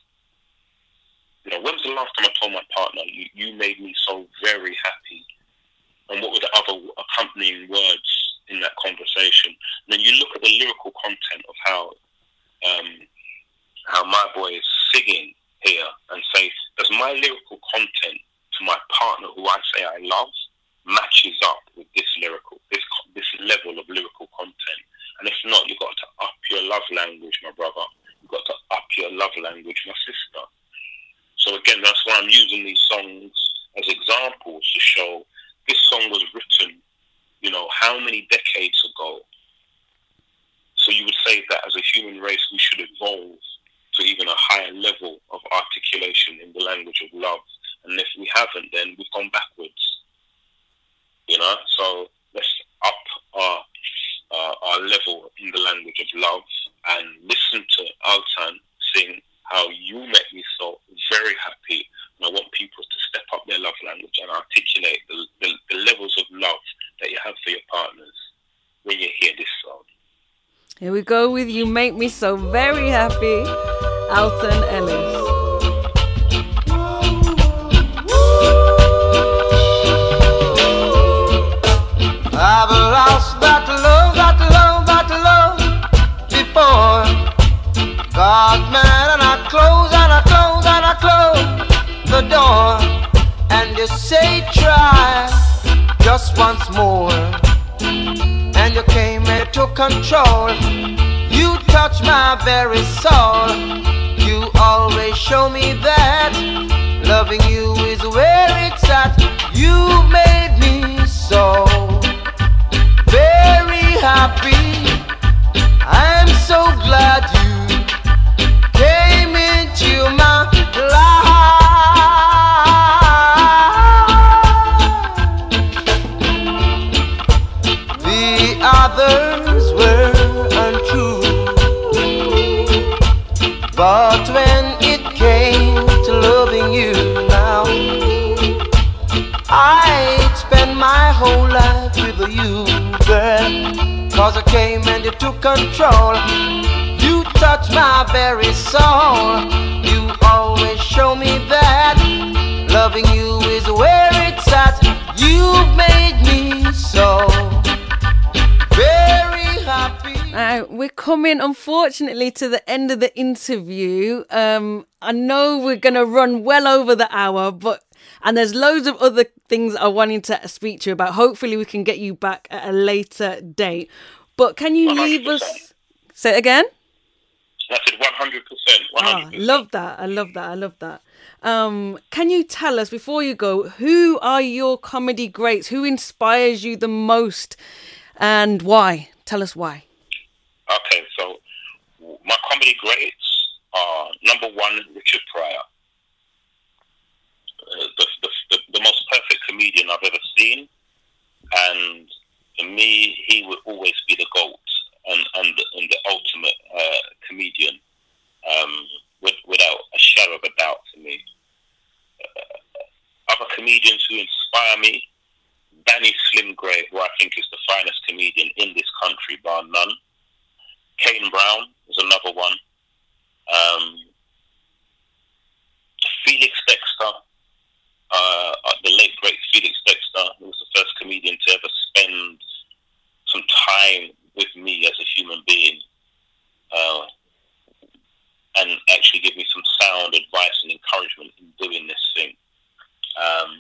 You know, when was the last time I told my partner, you, you made me so very happy? And what were the other accompanying words in that conversation? And then you look at the lyrical content of how um, how my boy is singing here and say, does my lyrical content to my partner, who I say I love, matches up with this lyrical, this this level of lyrical content? And if not, you've got to up your love language, my brother. You've got to up your love language, my sister. So again, that's why I'm using these songs as examples to show this song was written, you know, how many decades ago? So you would say that as a human race, we should evolve to even a higher level of articulation in the language of love. And if we haven't, then we've gone backwards, you know? So let's up our, uh, our level in the language of love and listen to Alton sing How You Make Me So Very Happy. And I want people to step up their love language and articulate the, the, the levels of love that you have for your partners when you hear this song. Here we go with You Make Me So Very Happy, Alton Ellis. I've lost that love, that love, that love before. God, man, and I close and I close and I close the door, and you say try just once more, and you came and took control. You touch my very soul. You always show me that loving you is where it's at. You made me so very happy. I'm so glad you came into my life. The others were untrue, but when it came to loving you now, I'd spend my whole life with you, girl. Cause I came and you took control. You touch my very soul. You always show me that loving you is where it's at. You've made me so very happy. Now, we're coming, unfortunately, to the end of the interview. Um, I know we're going to run well over the hour, but and there's loads of other things I wanted to speak to you about. Hopefully, we can get you back at a later date. But can you leave us... Say it again? I said one hundred percent. one hundred percent. Oh, love that. I love that. I love that. Um, can you tell us, before you go, who are your comedy greats? Who inspires you the most and why? Tell us why. Okay, so my comedy greats are number one, Richard Pryor. Uh, the, the, the, the most perfect comedian I've ever seen. And for me, he would always be the GOAT and, and, the, and the ultimate uh, comedian, um, with, without a shadow of a doubt to me. Uh, other comedians who inspire me, Danny Slim Gray, who I think is the finest comedian in this country, bar none. Kane Brown is another one. Um, Felix Dexter, uh, the late great Felix Dexter, who was the first comedian to ever spend some time with me as a human being, uh, and actually give me some sound advice and encouragement in doing this thing. Um,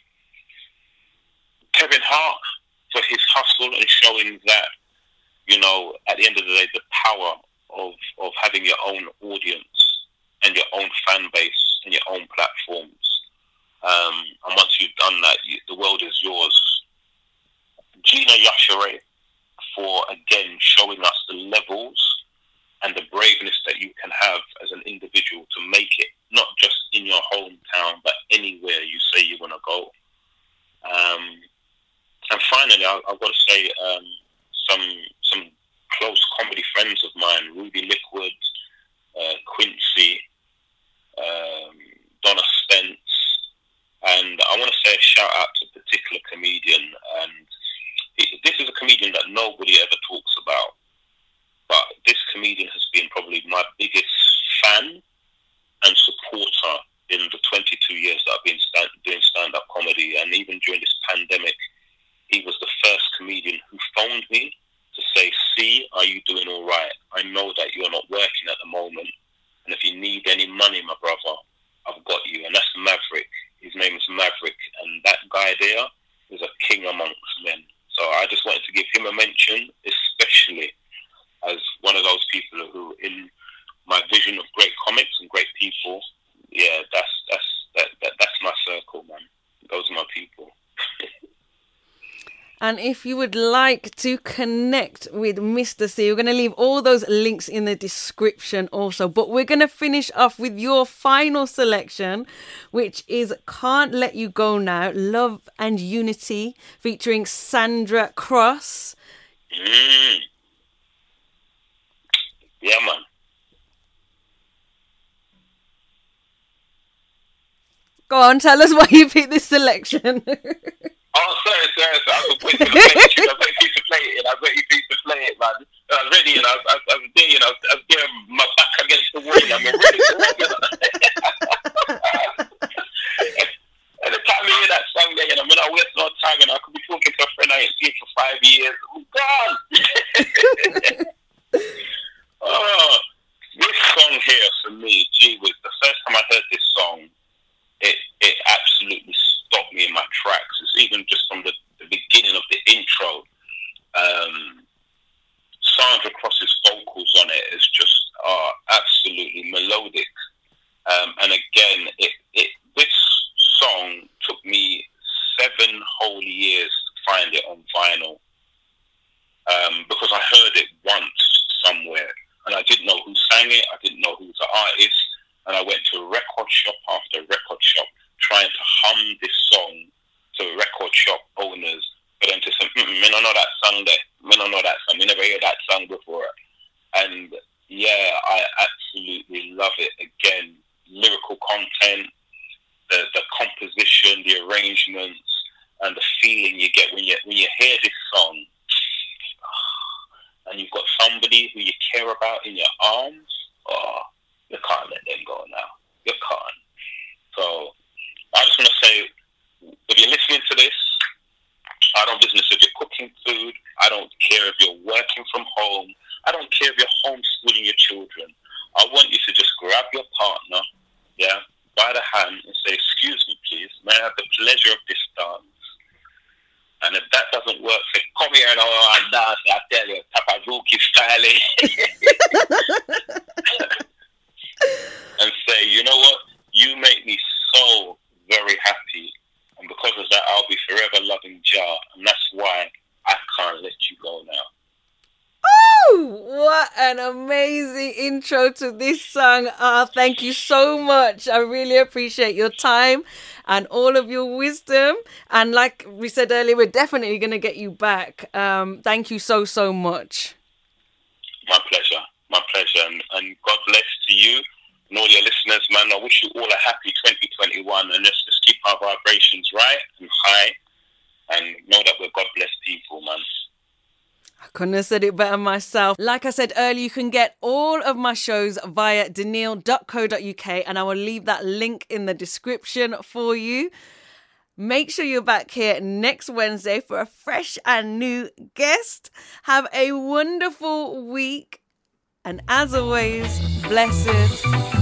Kevin Hart, for his hustle and showing that, you know, at the end of the day, the power of, of having your own audience and your own fan base and your own platforms. Um, and once you've done that, you, the world is yours. Gina Yashere, for, again, showing us the levels and the braveness that you can have as an individual to make it, not just in your hometown, but anywhere you say you want to go. Um, and finally, I, I've got to say, um, some some close comedy friends of mine, Ruby Liquid, uh, Quincy, um, Donna Spence, and I want to say a shout out to a particular comedian. And he, this is a comedian that nobody ever talks about, but this comedian has been probably my biggest fan and supporter in the twenty-two years that I've been stand, doing stand-up comedy, and even during this pandemic, he was the first comedian who phoned me to say, "See, are you doing all right? I know that you're not working at the moment, and if you need any money, my brother, I've got you." And that's Maverick. His name is Maverick, and that guy there is a king amongst men. So I just wanted to give him a mention, especially as one of those people who, in my vision of great comics and great people, yeah, that's that's that, that that's my circle, man. Those are my people. And if you would like to connect with Mister C, we're going to leave all those links in the description also. But we're going to finish off with your final selection, which is Can't Let You Go Now, Love and Unity, featuring Sandra Cross. Mm. Yeah, man. Go on, tell us why you picked this selection. Oh, sorry, sorry, sorry. I was waiting for the play it. I was waiting to play it. I was waiting for you to play it, man. I was ready, and I was, I was, I was there, you know, I was getting my back against the wall. I'm ready to rock, you know. And the time you hear that song there, you know, when I waste no time, and I could be talking to a friend I ain't seen for five years. I'm gone. Oh, this song here for me, gee whiz, the first time I heard this song, it it absolutely stopped me in my tracks. It's even just from the, the beginning of the intro. Um, Sandra Cross's vocals on it is just uh, absolutely melodic. Um, and again, it, it this song took me seven whole years to find it on vinyl, um, because I heard it once somewhere and I didn't know who sang it. I didn't know who was the artist. And I went to record shop after record shop trying to hum this song to record shop owners for them to say, mm, me don't know that song there. Me don't know that song. Me never heard that song before. And yeah, I absolutely love it. Again, lyrical content, the, the composition, the arrangements, and the feeling you get when you when you hear this song, and you've got somebody who you care about in your arms, oh, you can't let them go now. You can't. So I just want to say, if you're listening to this, I don't business if you're cooking food. I don't care if you're working from home. I don't care if you're homeschooling your children. I want you to just grab your partner, yeah, by the hand and say, excuse me, please, may I have the pleasure of this dance? And if that doesn't work, say, come here and oh, I dance, I tell you, Tapazuki style. And say, you know what? You make me so very happy. And because of that, I'll be forever loving Jah. And that's why I can't let you go now. Oh, what an amazing intro to this song. Ah, thank you so much. I really appreciate your time and all of your wisdom. And like we said earlier, we're definitely going to get you back. Um, thank you so, so much. My pleasure. My pleasure. And, and God bless to you and all your listeners, man. I wish you all a happy twenty twenty-one. And let's just keep our vibrations right and high. And know that we're God bless people, man. I couldn't have said it better myself. Like I said earlier, you can get all of my shows via daniil dot co dot uk, and I will leave that link in the description for you. Make sure you're back here next Wednesday for a fresh and new guest. Have a wonderful week. And as always, blessed